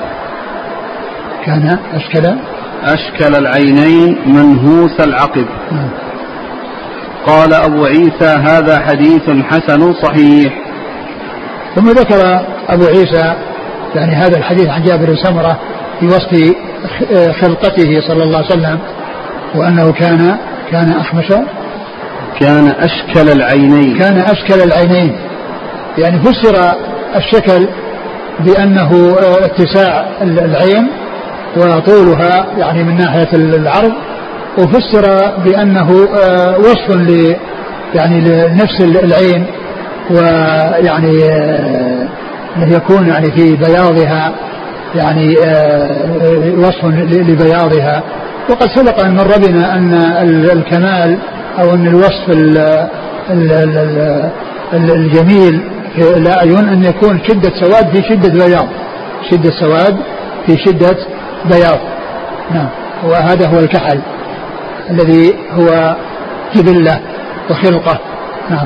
كان أشكل أشكل العينين منهوس العقب. نعم. قال أبو عيسى هذا حديث حسن صحيح. ثم ذكر أبو عيسى يعني هذا الحديث عن جابر بن سمرة في وصف خلقته صلى الله عليه وسلم وأنه كان كان أخمش كان أشكل العينين كان أشكل العينين يعني فسر الشكل بأنه اتساع العين وطولها يعني من ناحية العرض، وفسر بأنه وصف ل يعني لنفس العين ويعني يكون يعني في بياضها يعني وصف لبياضها. وقد سبق أن مر بنا أن الكمال أو أن الوصف الجميل في الأعين أن يكون شدة سواد في شدة بياض، شدة سواد في شدة بياض. نعم. وهذا هو الكحل الذي هو جبلة وخلقة. نعم.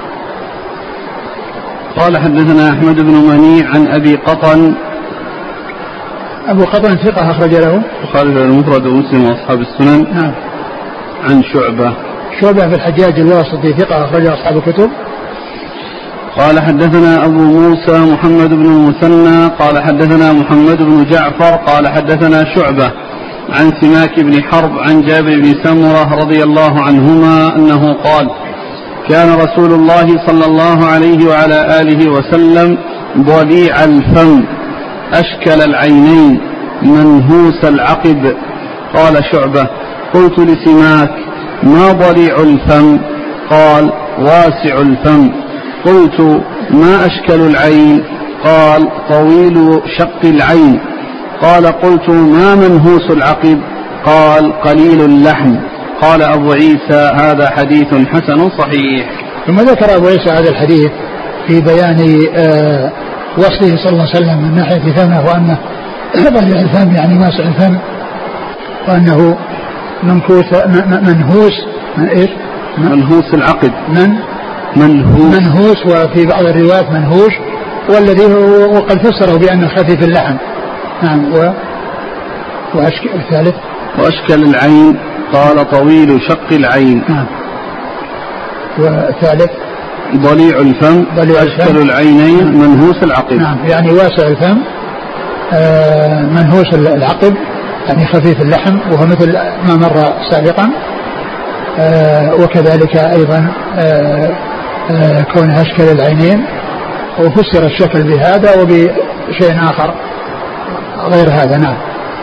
قال حدثنا أحمد بن منيع عن أبي قطن. أبو قطن ثقة أخرج له البخاري المفرد ومسلم وأصحاب السنن. نعم. عن شعبة شعبة في الحجاج الواسطي ثقة أخرج أصحاب الكتب. قال حدثنا أبو موسى محمد بن المثنى قال حدثنا محمد بن جعفر قال حدثنا شعبة عن سماك بن حرب عن جابر بن سمرة رضي الله عنهما أنه قال كان رسول الله صلى الله عليه وعلى آله وسلم ضليع الفم أشكل العينين منهوس العقب. قال شعبة قلت لسماك ما ضليع الفم؟ قال واسع الفم. قلت ما أشكل العين؟ قال طويل شق العين. قال قلت ما منهوس العقب؟ قال قليل اللحم. قال أبو عيسى هذا حديث حسن صحيح. ثم ذكر أبو عيسى هذا الحديث في بيان آه وصفه صلى الله عليه وسلم من ناحية فمه وأنه ضليع الفم يعني واسع الفم وأنه منكوس منهوس من إيش؟ منهوس العقب. من منهوس منهوس وفي بعض الروايات منهوش والذي هو وقد فسره بأنه خفيف اللحم. نعم. و وأشكل الثالث وأشكل العين قال طويل شق العين. نعم. والثالث ضليع الفم ضليع أشكل العينين. نعم. منهوس العقب. نعم. يعني واسع الفم آه منهوس العقب يعني خفيف اللحم وهو مثل ما مر سابقا. آه وكذلك أيضا آه آه كون أشكل العينين وفسر الشكل بهذا وبشيء آخر غير هذا. نعم.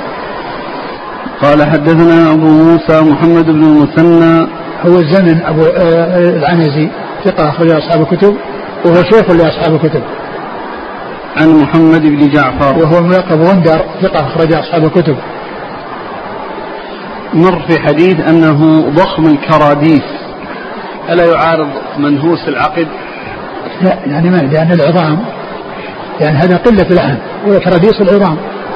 قال حدثنا أبو موسى محمد بن المثنى هو الزمن أبو آه العنزي ثقة أخرج أصحاب الكتب وهو شيخ لأصحاب الكتب. عن محمد بن جعفر وهو ملقب وندر ثقة أخرج أصحاب الكتب. مر في حديث أنه ضخم الكراديس، ألا يعارض منهوس العقب؟ لا يعني ما لأن العظام يعني هذا قلة العهد وكرديس العظام.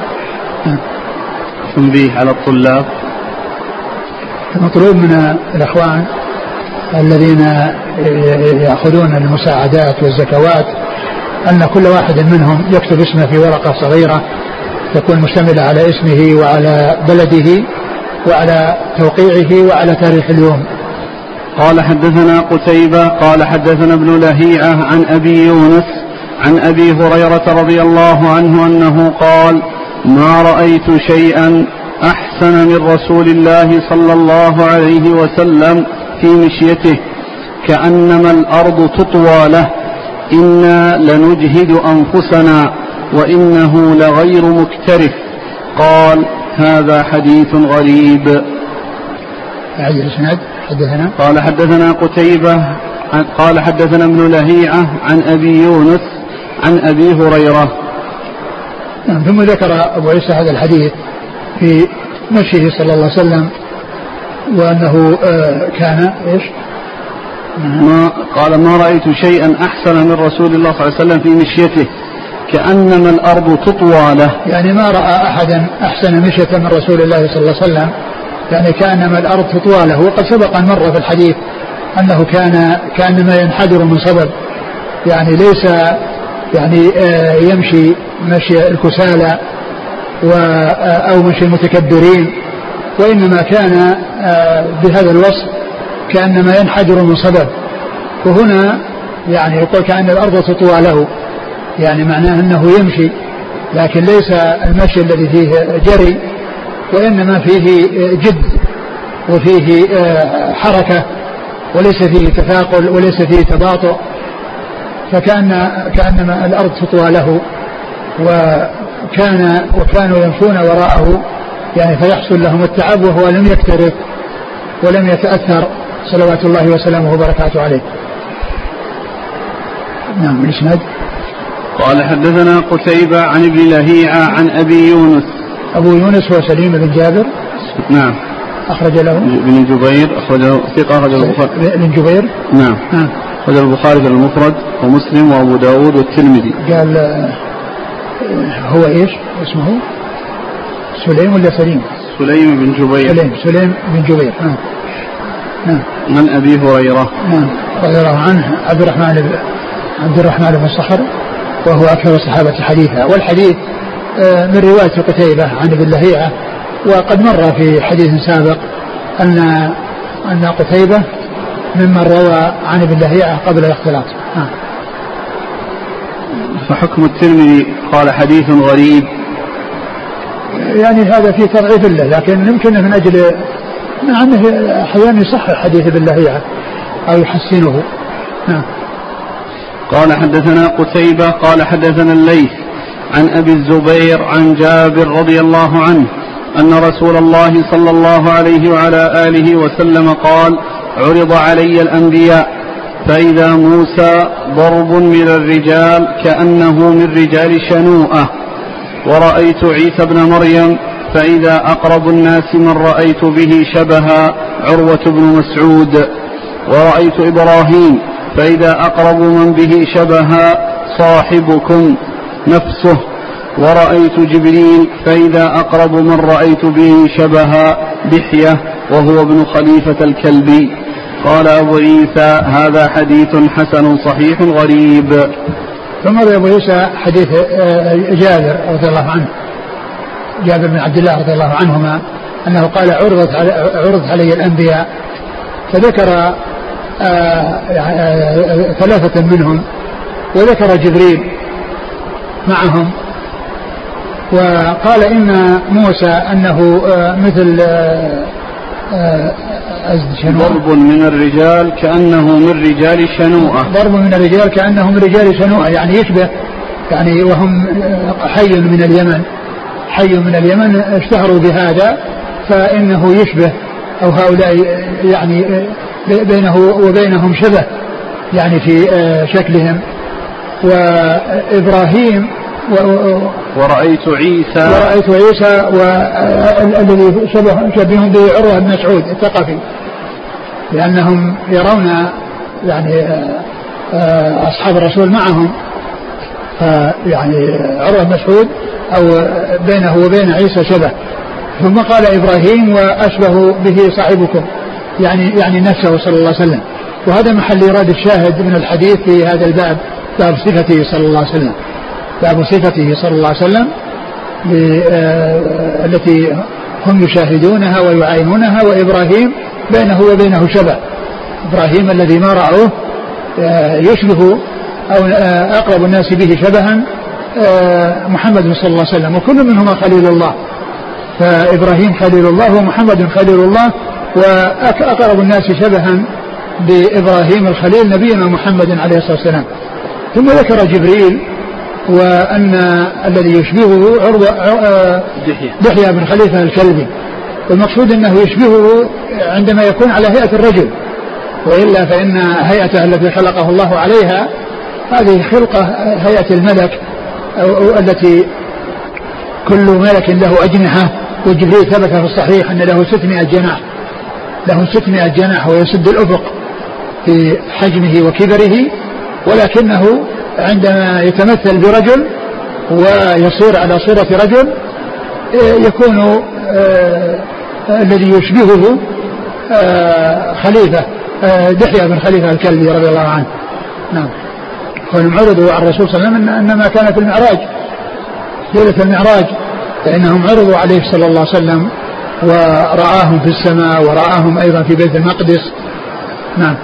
تنبيه على الطلاب. المطلوب من الأخوان الذين يأخذون المساعدات والزكوات أن كل واحد منهم يكتب اسمه في ورقة صغيرة تكون مشتملة على اسمه وعلى بلده وعلى توقيعه وعلى تاريخ اليوم. قال حدثنا قتيبة قال حدثنا ابن لهيعة عن أبي يونس عن أبي هريرة رضي الله عنه أنه قال ما رأيت شيئا أحسن من رسول الله صلى الله عليه وسلم في مشيته كأنما الأرض تطوى له إنا لنجهد أنفسنا وإنه لغير مكترث. قال هذا حديث غريب. حدثنا قال حدثنا قتيبة قال حدثنا ابن لهيعة عن أبي يونس عن أبي هريرة. ثم ذكر أبو عيسى هذا الحديث في مشيه صلى الله عليه وسلم وأنه كان إيش ما قال ما رأيت شيئا أحسن من رسول الله صلى الله عليه وسلم في مشيته كأنما الأرض تطوى له. يعني ما رأى أحدا أحسن مشية من رسول الله صلى الله عليه وسلم يعني كأنما الأرض تطوى له. وقد سبق أن مر في الحديث أنه كان كأنما ينحدر من صبب يعني ليس يعني يمشي مشي الكسالى أو مشي المتكبرين وإنما كان بهذا الوصف كأنما ينحدر من صبب. وهنا يعني يقول كأن الأرض تطوى له يعني معناه أنه يمشي لكن ليس المشي الذي فيه جري وإنما فيه جد وفيه حركة وليس فيه تثاقل وليس فيه تباطؤ. فكأن كأنما الأرض تطوى له وكان وكانوا يمشون وراءه يعني فيحصل لهم التعب وهو لم يكترث ولم يتأثر صلوات الله وسلامه وبركاته عليه. نعم الإسناد. قال حدثنا قتيبة عن ابن لهيعة عن أبي يونس. أبو يونس هو سليم بن جابر. نعم. أخرج له ابن جبير أخرجه ثقة أخرج البخاري. ابن جبير. نعم. نعم. أخرج البخاري في المفرد ومسلم وأبو داود والترمذي. قال هو إيش اسمه سليم ولا سليم؟ سليم بن جبير. سليم سليم بن جبير. نعم. نعم. من أبي هريرة. نعم رضي الله عنه عبد الرحمن بن عبد الرحمن بن صخر وهو أكثر الصحابة حديثا. والحديث من رواية قتيبة عن ابن لهيعة وقد مر في حديث سابق أن أن قتيبة ممن روى عن ابن لهيعة قبل الاختلاط. آه. فحكم الترمذي قال حديث غريب يعني هذا في تضعيف له لكن يمكن من أجل مع أنه أحيانا يصحح حديث ابن لهيعة أو يحسنه. نعم. قال حدثنا قتيبة قال حدثنا الليث عن أبي الزبير عن جابر رضي الله عنه أن رسول الله صلى الله عليه وعلى آله وسلم قال عرض علي الأنبياء فإذا موسى ضرب من الرجال كأنه من رجال شنوءة ورأيت عيسى بن مريم فإذا أقرب الناس من رأيت به شبها عروة بن مسعود ورأيت إبراهيم فإذا أقرب من به شبها صاحبكم نفسه ورأيت جبريل فإذا أقرب من رأيت به شبها دحية وهو ابن خليفة الكلبي. قال أبو عيسى هذا حديث حسن صحيح غريب. ثم روى أبو عيسى حديث جابر رضي الله عنه جابر بن عبد الله رضي الله عنهما أنه قال عرضت علي, عرضت علي الأنبياء فذكر ثلاثة منهم وذكر جبريل معهم وقال إن موسى أنه مثل ضرب من الرجال كأنه من رجال شنوءة ضرب من الرجال كأنه من رجال شنوءة يعني يشبه يعني وهم حي من اليمن حي من اليمن اشتهروا بهذا فإنه يشبه أو هؤلاء يعني بينه وبينهم شبه يعني في شكلهم. وإبراهيم ورأيت عيسى ورأيت عيسى والذي شبه شبههم به عروة بن مسعود الثقفي لأنهم يرون يعني أصحاب الرسول معهم، يعني عروة مسعود أو بينه وبين عيسى شبه. ثم قال إبراهيم وأشبه به صاحبكم، يعني يعني نفسه صلى الله عليه وسلم. وهذا محل إيراد الشاهد من الحديث في هذا الباب، باب صفته صلى الله عليه وسلم، باب صفته صلى الله عليه وسلم التي هم يشاهدونها ويعاينونها. وإبراهيم بينه وبينه شبه، إبراهيم الذي ما رأوه يشبه أو أقرب الناس به شبها محمد صلى الله عليه وسلم، وكل منهما خليل الله. فإبراهيم خليل الله ومحمد خليل الله، وأقرب الناس شبها بإبراهيم الخليل نبينا محمد عليه الصلاة والسلام. ثم ذكر جبريل وأن الذي يشبهه عروة دحية بن خليفة الكلبي، والمقصود أنه يشبهه عندما يكون على هيئة الرجل، وإلا فإن هيئته التي خلقه الله عليها هذه خلقة هيئة الملك التي كل ملك له أجنحة، وجبريل ثبت في الصحيح أن له ستمائة جناح، له ستمائة جناح ويسد الأفق في حجمه وكبره، ولكنه عندما يتمثل برجل ويصير على صورة رجل يكون آه الذي يشبهه آه خليفة آه دحية بن خليفة الكلبي رضي الله عنه. نعم. وهم عرضوا على الرسول صلى الله عليه وسلم أنما كان في المعراج، ليلة المعراج، فإنهم عرضوا عليه صلى الله عليه وسلم ورآهم في السماء ورآهم أيضا في بيت المقدس. نعم.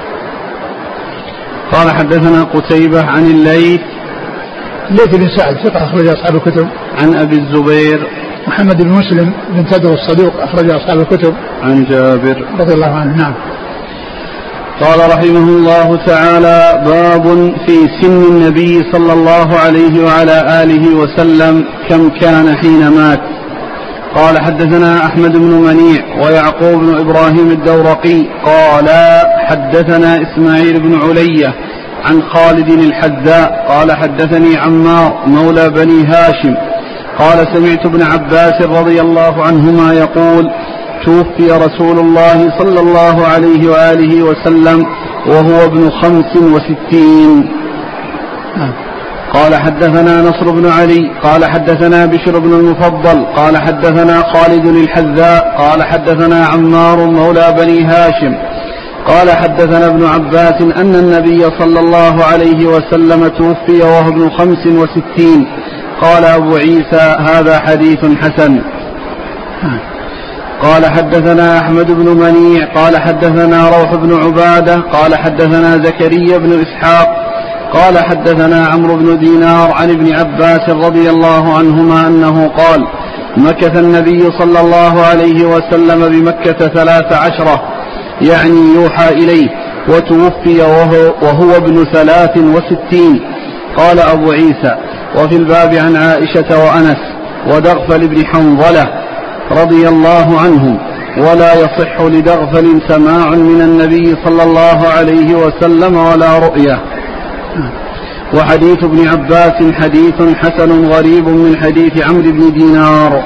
قال حدثنا قتيبة عن الليث الليث بن سعد ثقة أخرج أصحاب الكتب. عن أبي الزبير محمد بن مسلم بن تدر الصدوق أخرج أصحاب الكتب. عن جابر رضي الله عنه. نعم. قال رحمه الله تعالى: باب في سن النبي صلى الله عليه وعلى آله وسلم كم كان حين مات. قال حدثنا أحمد بن منيع ويعقوب بن إبراهيم الدورقي قال حدثنا إسماعيل بن علية عن خالد الحذاء قال حدثني عمار مولى بني هاشم قال سمعت ابن عباس رضي الله عنهما يقول: توفي رسول الله صلى الله عليه وآله وسلم وهو ابن خمس وستين. قال حدثنا نصر بن علي قال حدثنا بشر بن المفضل قال حدثنا خالد الحذاء قال حدثنا عمار مولى بني هاشم قال حدثنا ابن عباس أن النبي صلى الله عليه وسلم توفي وهو ابن خمس وستين. قال أبو عيسى: هذا حديث حسن. قال حدثنا أحمد بن منيع قال حدثنا روح بن عبادة قال حدثنا زكريا بن إسحاق قال حدثنا عمرو بن دينار عن ابن عباس رضي الله عنهما أنه قال: مكث النبي صلى الله عليه وسلم بمكة ثلاث عشرة، يعني يوحى إليه، وتوفي وهو, وهو ابن ثلاث وستين. قال أبو عيسى: وفي الباب عن عائشة وأنس ودغفل بن حنظلة رضي الله عنهم، ولا يصح لدغفل سماع من النبي صلى الله عليه وسلم ولا رؤية. وحديث ابن عباس حديث حسن غريب من حديث عمرو بن دينار.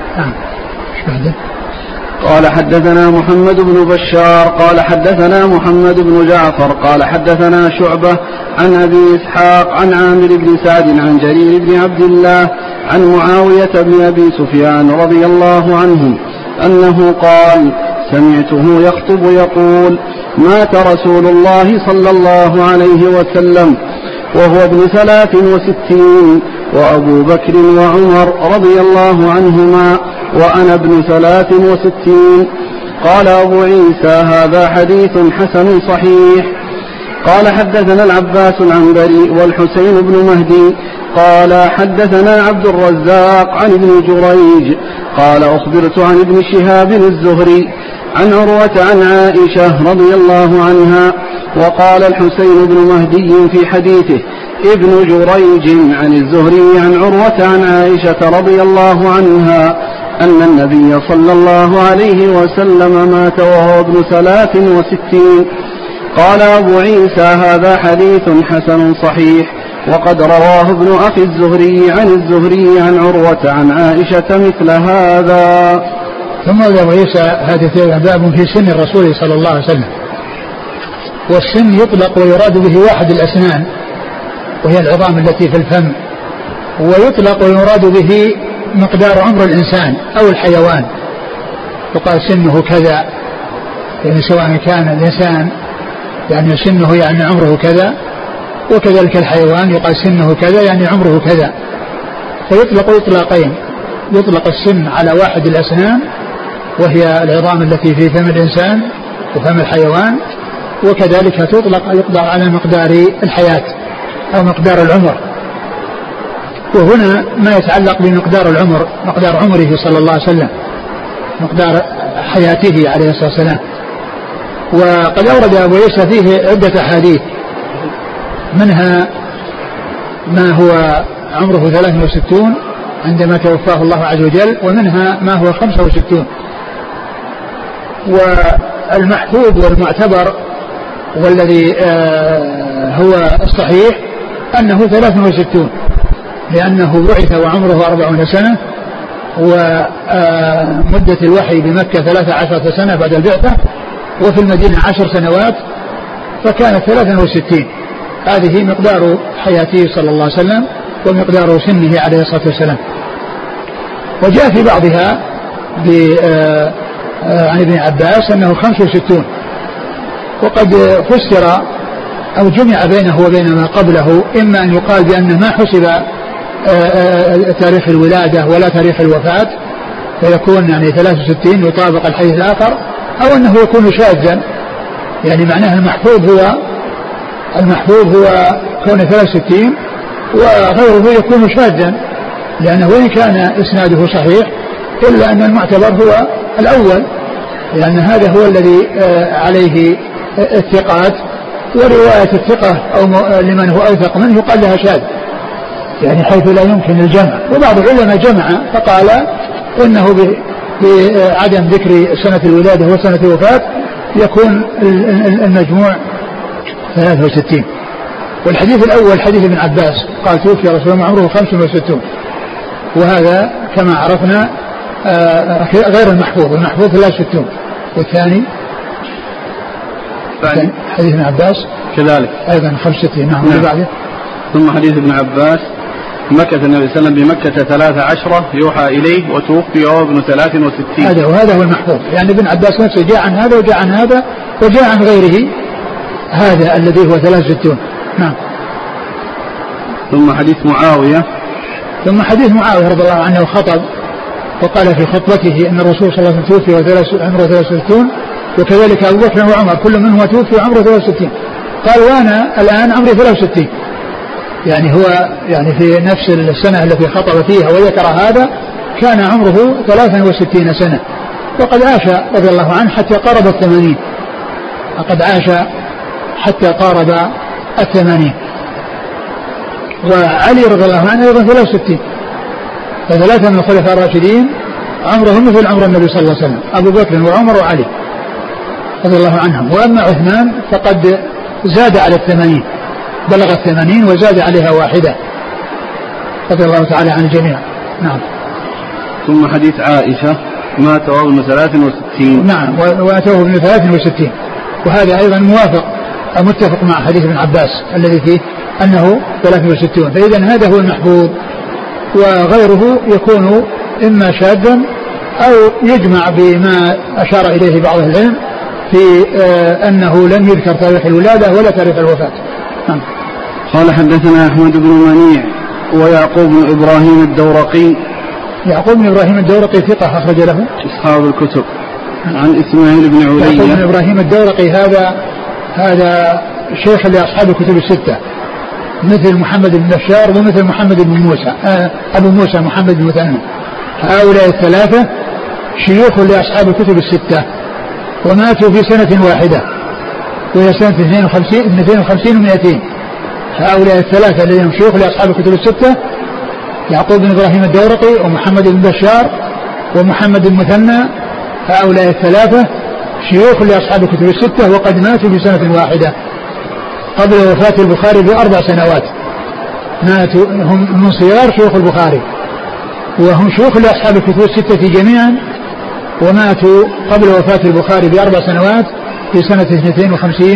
قال حدثنا محمد بن بشار قال حدثنا محمد بن جعفر قال حدثنا شعبة عن أبي إسحاق عن عامر بن سعد عن جرير بن عبد الله عن معاوية بن أبي سفيان رضي الله عنهم أنه قال: سمعته يخطب يقول: مات رسول الله صلى الله عليه وسلم وهو ابن ثلاث وستين، وأبو بكر وعمر رضي الله عنهما وأنا ابن ثلاث وستين. قال أبو عيسى: هذا حديث حسن صحيح. قال حدثنا العباس العنبري والحسين بن مهدي قال حدثنا عبد الرزاق عن ابن جريج قال أخبرت عن ابن شهاب الزهري عن عروة عن عائشة رضي الله عنها. وقال الحسين بن مهدي في حديثه: ابن جريج عن الزهري عن عروة عن عائشة رضي الله عنها أن النبي صلى الله عليه وسلم مات وهو ابن ثلاث وستين. قال أبو عيسى: هذا حديث حسن صحيح، وقد رواه ابن أخي الزهري عن الزهري عن عروة عن عائشة مثل هذا. ثم أبو عيسى: هذا باب في سن الرسول صلى الله عليه وسلم. والسن يطلق ويراد به واحد الأسنان وهي العظام التي في الفم، ويطلق ويراد به مقدار عمر الإنسان أو الحيوان، يقال سنه كذا، يعني سواء كان الإنسان يعني سنه يعني عمره كذا، وكذلك الحيوان يقال سنه كذا يعني عمره كذا، فيطلق إطلاقين، يطلق السن على واحد الأسنان وهي العظام التي في فم الإنسان وفم الحيوان، وكذلك تطلق يطلق على مقدار الحياة أو مقدار العمر. وهنا ما يتعلق بمقدار العمر، مقدار عمره صلى الله عليه وسلم، مقدار حياته عليه الصلاة والسلام. وقد أورد أبو عيسى فيه عدة أحاديث، منها ما هو عمره ثلاث وستون عندما توفاه الله عز وجل، ومنها ما هو خمسة وستون. والمحفوظ والمعتبر والذي هو الصحيح أنه ثلاث وستون، لأنه بعث وعمره أربعون سنة، ومدة الوحي بمكة ثلاث عشرة سنة بعد البعثة، وفي المدينة عشر سنوات، فكانت ثلاثا وستين. هذه مقدار حياته صلى الله عليه وسلم ومقدار سنه عليه الصلاة والسلام. وجاء في بعضها عن ابن عباس أنه خمس وستون، وقد فسر أو جمع بينه وبين ما قبله، إما أن يقال بأنه ما حسب تاريخ الولادة ولا تاريخ الوفاة فيكون يعني ثلاث وستين يطابق الحديث الآخر، أو أنه يكون شاذا، يعني معناه المحفوظ هو المحفوظ هو كون ثلاث وستين وغيره يكون شاذا، لأنه وإن كان إسناده صحيح إلا أن المعتبر هو الأول، لأن هذا هو الذي عليه الثقات، ورواية الثقة أو لمن هو أوثق منه يقال لها شاذ، يعني حيث لا يمكن الجمع. وبعض العلماء جمع فقال إنه بعدم ذكر سنة الولادة وسنة الوفاة يكون المجموع ثلاثة وستين. والحديث الأول حديث ابن عباس قال توفي رسول الله عمره خمس وستون، وهذا كما عرفنا غير المحفوظ، المحفوظ ثلاثة وستون. والثاني حديث ابن عباس كذلك أيضا خمس وستين. نعم. نعم. ثم حديث ابن عباس مكة النبي صلى الله عليه وسلم بمكة ثلاث عشرة يوحى إليه وتوفي وهو ابن ثلاث وستين. هذا وهذا هو المحفوظ، يعني ابن عباس نفسه جاء عن هذا وجاء عن هذا وجاء عن غيره هذا الذي هو ثلاث وستون. نعم. ثم حديث معاوية ثم حديث معاوية رضي الله عنه خطب وقال في خطبته أن الرسول صلى الله عليه وسلم توفي وعمره ثلاث وستون، وكذلك أبو بكر وعمر كل منهما توفي وعمره ثلاث وستين. قال وأنا الآن عمري ثلاث وستين، يعني هو يعني في نفس السنة التي خطب فيها وذكر هذا كان عمره ثلاث وستين سنة، وقد عاش رضي الله عنه حتى قارب الثمانين، وقد عاش حتى قارب الثمانين. وعلي رضي الله عنه أيضا ثلاث وستين، فثلاثة من الخلفاء الراشدين عمرهم مثل عمر النبي صلى الله عليه وسلم، أبو بكر وعمر وعلي رضي الله عنهم. وأما عثمان فقد زاد على الثمانين، بلغ الثمانين وزاد عليها واحدة رضي الله تعالى عن الجميع. نعم. ثم حديث عائشة مات وهو ابن ثلاث وستين. نعم، وأتوه ابن ثلاث وستين، وهذا أيضا موافق أو متفق مع حديث ابن عباس الذي فيه أنه ثلاث وستون. فإذا هذا هو المحفوظ، وغيره يكون إما شاذا أو يجمع بما أشار إليه بعض العلم في أنه لم يذكر تاريخ الولادة ولا تاريخ الوفاة. نعم. قال حدثنا أحمد بن منيع ويعقوب بن إبراهيم الدورقي. يعقوب بن إبراهيم الدورقي ثقة أخرج له أصحاب الكتب. عن إسماعيل بن عليا. يعقوب بن إبراهيم الدورقي هذا هذا شيخ لأصحاب الكتب الستة، مثل محمد بن بشار ومثل محمد بن موسى آه أبو موسى محمد بن مثنى. هؤلاء الثلاثة شيوخ لأصحاب الكتب الستة، وماتوا في سنة واحدة وهي سنة اثنين وخمسين ومئتين. هؤلاء الثلاثة الذين شيوخ لأصحاب الكتب الستة يعقوب بن إبراهيم الدورقي ومحمد بن بشار ومحمد بن مثنى، هؤلاء الثلاثة شيوخ لأصحاب الكتب الستة، وقد ماتوا في سنة واحدة قبل وفاة البخاري بأربع سنوات. ماتوا هم من صغار شيوخ البخاري، وهم شيوخ لأصحاب الكتب الستة جميعا، وماتوا قبل وفاة البخاري بأربع سنوات في سنة اثنين وخمسين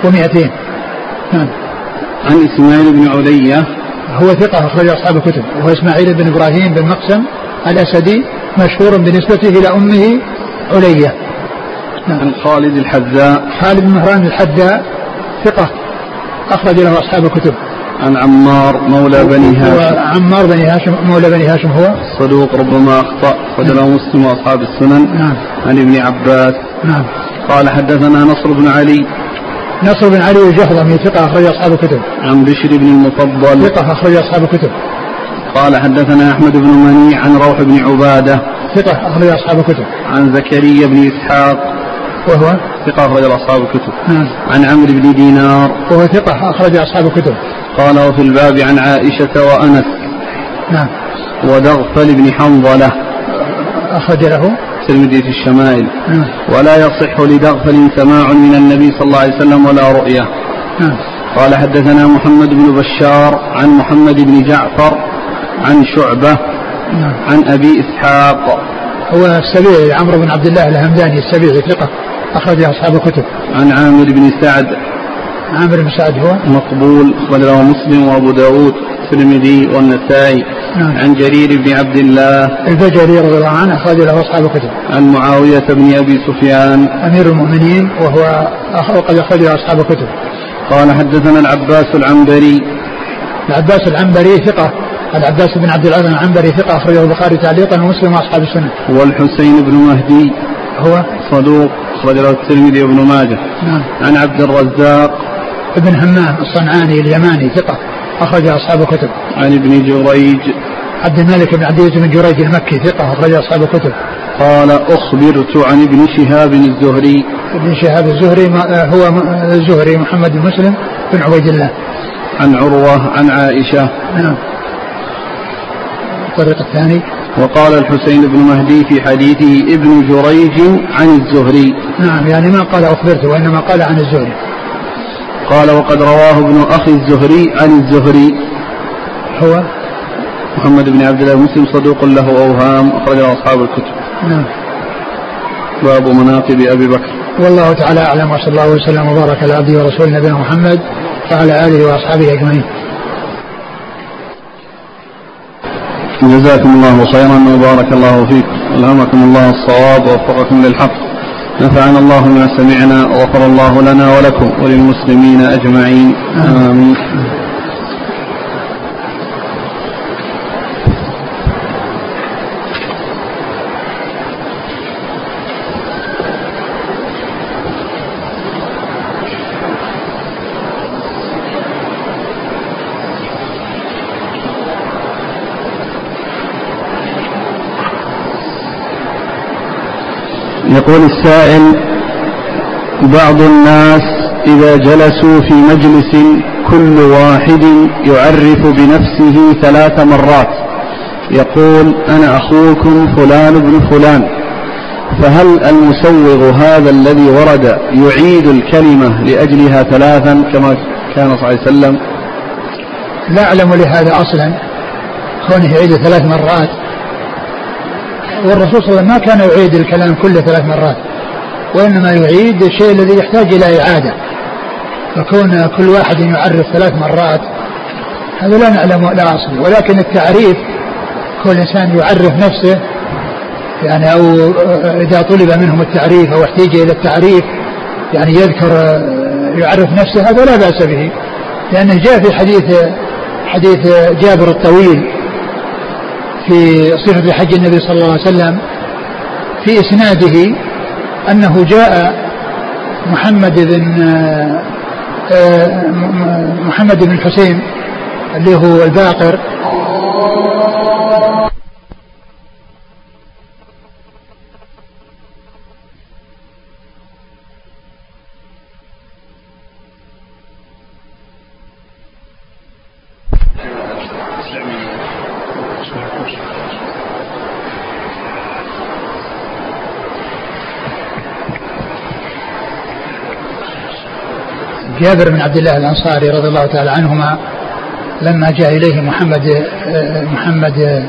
ومئتين. نعم. عن إسماعيل بن علية هو ثقة أخرج أصحاب الكتب، وهو إسماعيل بن إبراهيم بن مقسم الأسدي مشهور بنسبته إلى أمه علية. نعم. عن خالد الحذاء خالد بن مهران الحذاء ثقة أخرج له أصحاب الكتب. عن عمار مولى بني هاشم عمار بني هاشم مولى بني هاشم هو صدوق ربما أخطأ فجله مسلم وأصحاب السنن. نعم. عن ابن عباس نعم. قال حدثنا نصر بن علي نصر بن علي الجهضمي ثقة أخرج أصحاب الكتب. عن بشر بن المفضل ثقة أخرج أصحاب الكتب. قال حدثنا أحمد بن منيع عن روح بن عبادة ثقة أخرج أصحاب الكتب. عن زكريا بن إسحاق وهو ثقة أخرج أصحاب الكتب. نعم. عن عمرو بن دينار وهو ثقة أخرج أصحاب الكتب. قال وفي الباب عن عائشة وأنس. نعم. ودغفل بن حنظلة أخرج له الترمذي في الشمائل. نعم. ولا يصح لدغفل سماع من النبي صلى الله عليه وسلم ولا رؤية. نعم. قال حدثنا محمد بن بشار عن محمد بن جعفر عن شعبة. نعم. عن أبي إسحاق هو السبيعي عمرو بن عبد الله الهمداني السبيعي ثقة أخرج أصحاب الكتب. عن عامر بن سعد عامر بن سعد هو مقبول أخرج له مسلم وأبو داود الترمذي والنسائي. نعم. عن جرير بن عبد الله البجلي رضي الله عنه أخرج له أصحاب الكتب. عن معاوية بن أبي سفيان أمير المؤمنين وهو قد أخرج له أصحاب الكتب. قال حدثنا العباس العنبري العباس العنبري ثقة العباس بن عبد العزيز العنبري ثقة أخرجه البخاري تعليقا ومسلم وأصحاب السنة. والحسين بن مهدي هو صدوق أخرج له الترمذي وابن ماجه. نعم. عن عبد الرزاق ابن همام الصنعاني اليماني ثقة أخرج أصحاب الكتب. عن ابن جريج عبد الملك بن عبد العزيز بن جريج المكي ثقة أخرج أصحاب الكتب. قال أخبرت عن ابن شهاب الزهري. ابن شهاب الزهري هو الزهري محمد بن مسلم بن عبيد الله. عن عروة عن عائشة. نعم. الطريق الثاني. وقال الحسين بن مهدي في حديثه ابن جريج عن الزهري. نعم يعني ما قال أخبرته وإنما قال عن الزهري. قال وقد رواه ابن أخي الزهري عن الزهري هو محمد بن عبد الله مسلم صدوق له أوهام أخرجه أصحاب الكتب. نعم. باب مناقب أبي بكر. والله تعالى أعلم وصلى الله وسلم وبارك على عبده ورسوله نبينا محمد وعلى آله وأصحابه أجمعين. جزاكم الله خيرا وبارك الله فيكم والهمكم الله الصواب ووفقكم للحق. نفعنا الله ما سمعنا وغفر الله لنا ولكم وللمسلمين أجمعين. آمين. يقول السائل بعض الناس إذا جلسوا في مجلس كل واحد يعرف بنفسه ثلاث مرات يقول أنا أخوكم فلان بن فلان، فهل المسوغ هذا الذي ورد يعيد الكلمة لأجلها ثلاثا كما كان صلى الله عليه وسلم؟ لا أعلم لهذا أصلا كونه يعيد ثلاث مرات، والرسول صلى الله عليه وسلم ما كان يعيد الكلام كل ثلاث مرات، وإنما يعيد الشيء الذي يحتاج إلى إعادة. فكون كل واحد يعرف ثلاث مرات هذا لا نعلم لا أصل، ولكن التعريف كل إنسان يعرف نفسه يعني، أو إذا طلب منهم التعريف أو احتاج إلى التعريف يعني يذكر يعرف نفسه، هذا لا بأس به، لأنه جاء في حديث حديث جابر الطويل في صفة حج النبي صلى الله عليه وسلم في إسناده أنه جاء محمد بن محمد بن الحسين اللي هو الباقر جابر بن عبد الله الأنصاري رضي الله تعالى عنهما لما جاء إليه محمد محمد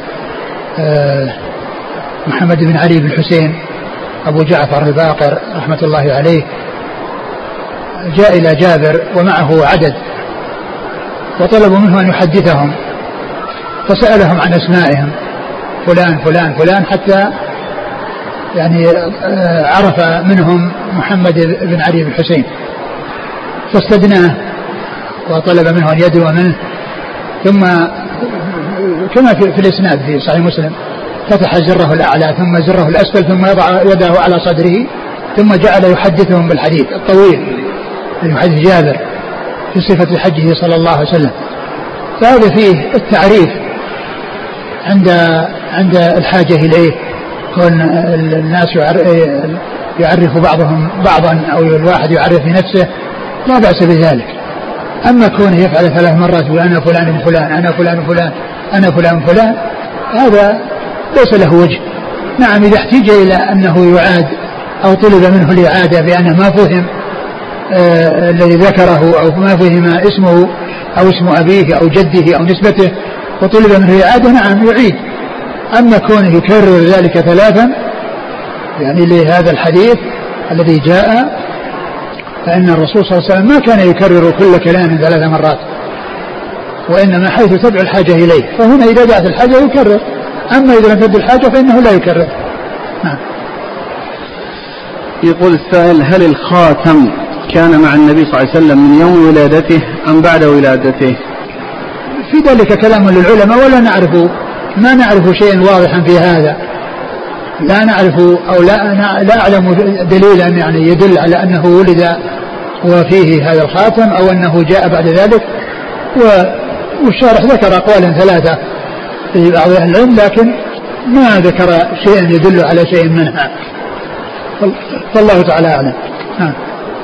محمد بن علي بن حسين أبو جعفر الباقر رحمة الله عليه جاء إلى جابر ومعه عدد وطلبوا منه أن يحدثهم، فسألهم عن أسمائهم فلان فلان فلان حتى يعني عرف منهم محمد بن علي بن الحسين، فاستدناه وطلب منه أن يدعو منه. ثم كما في الإسناد في صحيح مسلم فتح زره الأعلى ثم زره الأسفل ثم يضع يده على صدره ثم جعل يحدثهم بالحديث الطويل يحدث جابر في صفة حجه صلى الله عليه وسلم. فهذا فيه التعريف عند عند الحاجة إليه، كون الناس يعرف بعضهم بعضا أو الواحد يعرف بنفسه لا بأس بذلك. أما كونه يفعل ثلاث مرات وأنا فلان فلان أنا فلان فلان أنا فلان فلان هذا ليس له وجه. نعم إذا احتج إلى أنه يعاد أو طلب منه الإعادة بأنه ما فهم آه الذي ذكره أو ما فهم اسمه أو اسم أبيه أو جده أو نسبته وطلب منه الإعادة نعم يعيد. أما كونه يكرر ذلك ثلاثا يعني لهذا الحديث الذي جاء، فإن الرسول صلى الله عليه وسلم ما كان يكرر كل كلام ثلاث مرات، وإنما حيث تدعو الحاجة إليه، فهنا إذا دعت الحاجة يكرر، أما إذا لم تدعو الحاجة فإنه لا يكرر. نعم. يقول السائل: هل الخاتم كان مع النبي صلى الله عليه وسلم من يوم ولادته أم بعد ولادته؟ في ذلك كلام للعلماء ولا نعرف ما نعرف شيئا واضحا في هذا، لا نعرف أو لا لا أعلم دليلا يعني يدل على أنه ولد وفيه هذا الخاتم أو أنه جاء بعد ذلك. والشارح ذكر أقوالا ثلاثة في بعض أهل العلم لكن ما ذكر شيئا يدل على شيء منها، فالله تعالى أعلم. ها.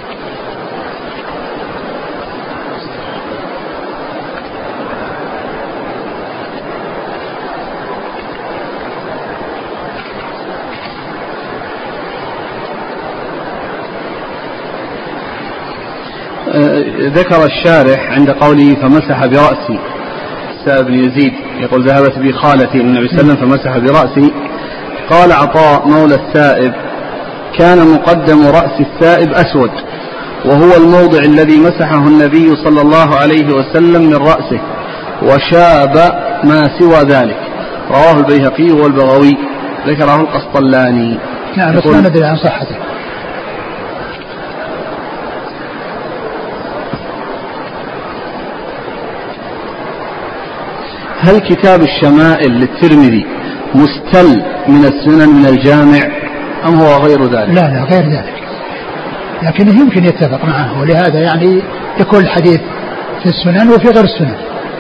ذكر الشارح عند قوله فمسح برأسي السائب بن يزيد يقول: ذهبت بي خالتي النبي صلى الله عليه وسلم فمسح برأسي. قال عطاء مولى السائب: كان مقدم رأس السائب أسود، وهو الموضع الذي مسحه النبي صلى الله عليه وسلم من رأسه، وشاب ما سوى ذلك. رواه البيهقي والبغوي، ذكره القسطلاني. نعم بس ما ندري عن صحته. هل كتاب الشمائل للترمذي مستل من السنن من الجامع أم هو غير ذلك؟ لا لا غير ذلك، لكنه يمكن يتفق معه، ولهذا يعني يكون الحديث في السنن وفي غير السنن،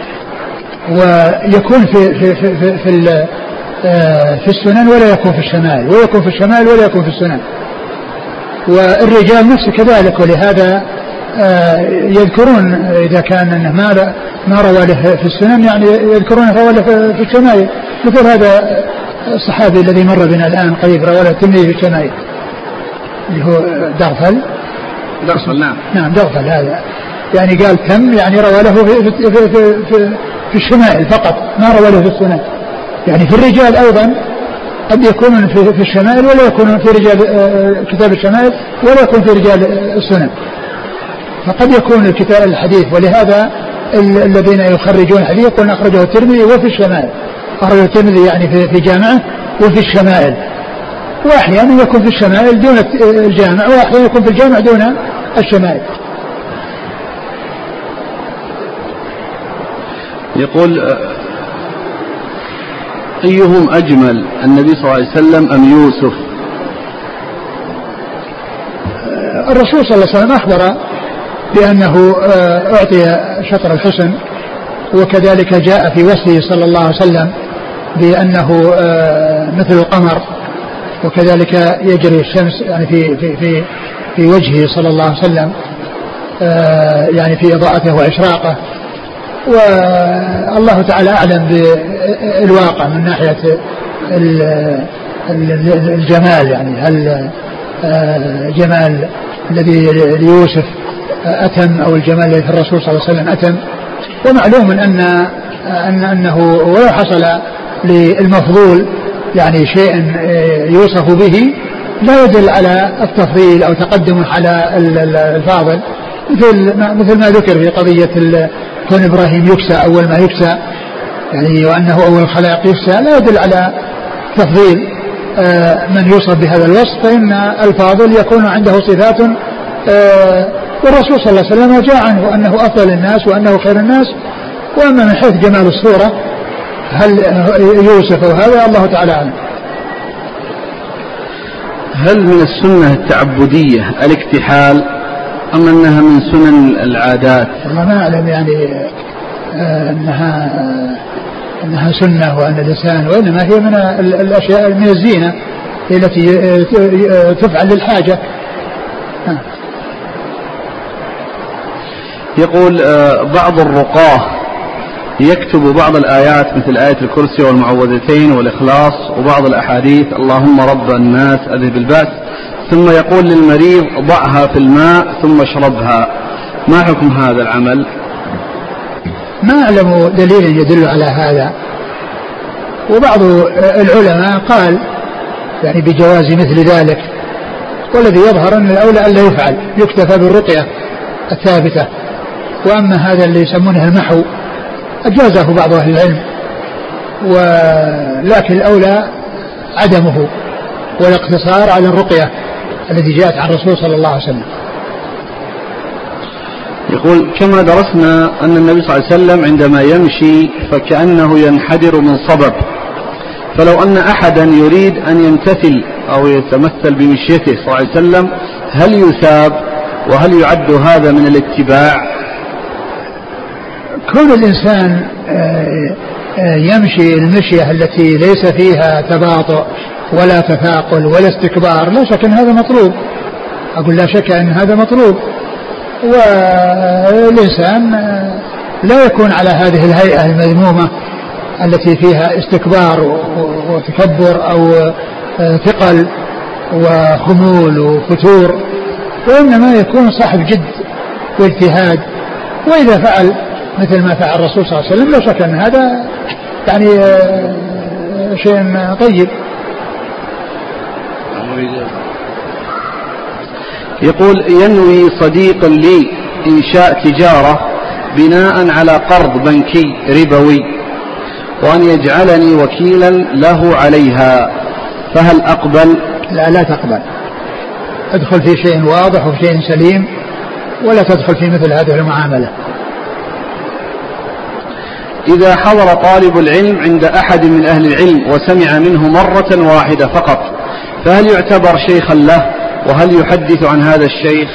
ويكون في في في في, في, في السنن ولا يكون في الشمائل، ويكون في الشمائل ولا يكون في السنن. والرجال نفسه كذلك، ولهذا يذكرون إذا كان أنه ما ما روى له في السنن يعني يذكرون روى له في الشمائل، مثل هذا الصحابي الذي مر بنا الآن قريب روى له الترمذي في الشمائل اللي هو دغفل. دغفل نعم نعم دغفل هذا يعني قال تم يعني روى له في في في, في, في, في الشمائل فقط، ما روى له في السنن. يعني في الرجال أيضا قد يكونون في, في الشمائل ولا يكونون في رجال كتاب الشمائل ولا يكون في رجال السنن، فقد يكون الكتاب الحديث. ولهذا الذين يخرجون الحديث يقولون أخرجه الترمذي وفي الشمائل، أخرجه الترمذي يعني في, في جامعه وفي الشمائل، وأحيانا يكون في الشمائل دون الجامع وأحيانا يكون في الجامع دون الشمائل. يقول: أيهم أجمل النبي صلى الله عليه وسلم أم يوسف؟ الرسول صلى الله عليه وسلم أخبر بأنه أعطي شطر الحسن، وكذلك جاء في وصفه صلى الله عليه وسلم بأنه مثل القمر، وكذلك يجري الشمس يعني في في في في وجهه صلى الله عليه وسلم يعني في إضاءته وإشراقه. والله تعالى أعلم بالواقع من ناحية الجمال، يعني هل جمال الذي ليوسف أتم أو الجمال الذي في الرسول صلى الله عليه وسلم أتم. ومعلوم أن أن أنه ولو حصل للمفضول يعني شيء يوصف به لا يدل على التفضيل أو تقدم على الفاضل، مثل ما, مثل ما ذكر في قضية كون إبراهيم يكسى أول ما يكسى يعني وأنه أول الخلائق يكسى لا يدل على تفضيل من يوصف بهذا الوصف، فإن الفاضل يكون عنده صفات والرسول صلى الله عليه وسلم جاء عنه أنه أفضل الناس وأنه خير الناس. وأما من حيث جمال الصورة هل يوصف هذا الله تعالى عنه. هل من السنة التعبدية الاكتحال أم أنها من سنن العادات؟ والله ما أعلم يعني أنها أنها سنة وأن الإنسان، وإنما هي من الأشياء من الزينة التي تفعل للحاجة. يقول بعض الرقاه يكتب بعض الآيات مثل آية الكرسي والمعوذتين والإخلاص وبعض الأحاديث اللهم رب الناس أذهب البأس، ثم يقول للمريض ضعها في الماء ثم اشربها، ما حكم هذا العمل؟ ما أعلم دليل يدل على هذا، وبعض العلماء قال يعني بجواز مثل ذلك، والذي يظهر أن الأولى أن لا يفعل، يكتفى بالرقية الثابتة. وأما هذا اللي يسمونه المحو أجازه بعض أهل العلم، ولكن الأولى عدمه والاقتصار على الرقية التي جاءت عن الرسول صلى الله عليه وسلم. يقول كما درسنا أن النبي صلى الله عليه وسلم عندما يمشي فكأنه ينحدر من صبب، فلو أن أحدا يريد أن يمتثل أو يتمثل بمشيته صلى الله عليه وسلم هل يثاب، وهل يعد هذا من الاتباع؟ كون الإنسان يمشي المشية التي ليس فيها تباطؤ ولا تثاقل ولا استكبار لا شك أن هذا مطلوب، أقول لا شك أن هذا مطلوب، والإنسان لا يكون على هذه الهيئة المذمومة التي فيها استكبار وتكبر أو ثقل وخمول وفتور، وإنما يكون صاحب جد واجتهاد. وإذا فعل مثل ما فعل الرسول صلى الله عليه وسلم لا شك أن هذا يعني شيء طيب. يقول ينوي صديق لي إنشاء تجارة بناء على قرض بنكي ربوي وأن يجعلني وكيلا له عليها، فهل أقبل؟ لا لا تقبل، ادخل في شيء واضح وفي شيء سليم ولا تدخل في مثل هذه المعاملة. إذا حضر طالب العلم عند أحد من أهل العلم وسمع منه مرة واحدة فقط فهل يعتبر شيخا له، وهل يحدث عن هذا الشيخ؟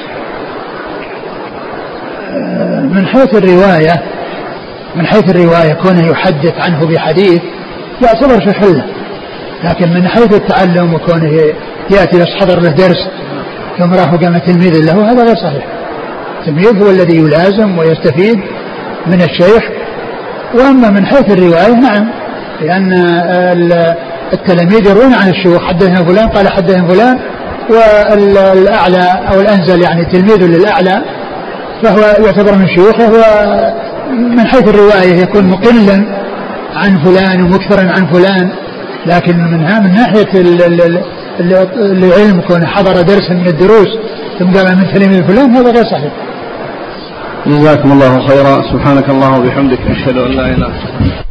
من حيث الرواية من حيث الرواية كونه يحدث عنه بحديث يعتبر شيخا له، لكن من حيث التعلم وكونه يأتي يحضر له درس ثم راح قام تلميذ له هذا غير صحيح. التلميذ هو الذي يلازم ويستفيد من الشيخ. وأما من حيث الرواية نعم، لأن التلاميذ يروون عن الشيوخ حدثنا فلان قال حدثنا فلان، والأعلى أو الأنزل يعني تلميذ للأعلى فهو يعتبر من شيوخه، ومن حيث الرواية يكون مقلا عن فلان ومكثرا عن فلان، لكن منها من ناحية العلم كون حضر درس من الدروس ثم قال من تلميذ فلان هذا غير صحيح. جزاكم الله خيرا، سبحانك اللهم وبحمدك أشهد أن لا إله إلا أنت.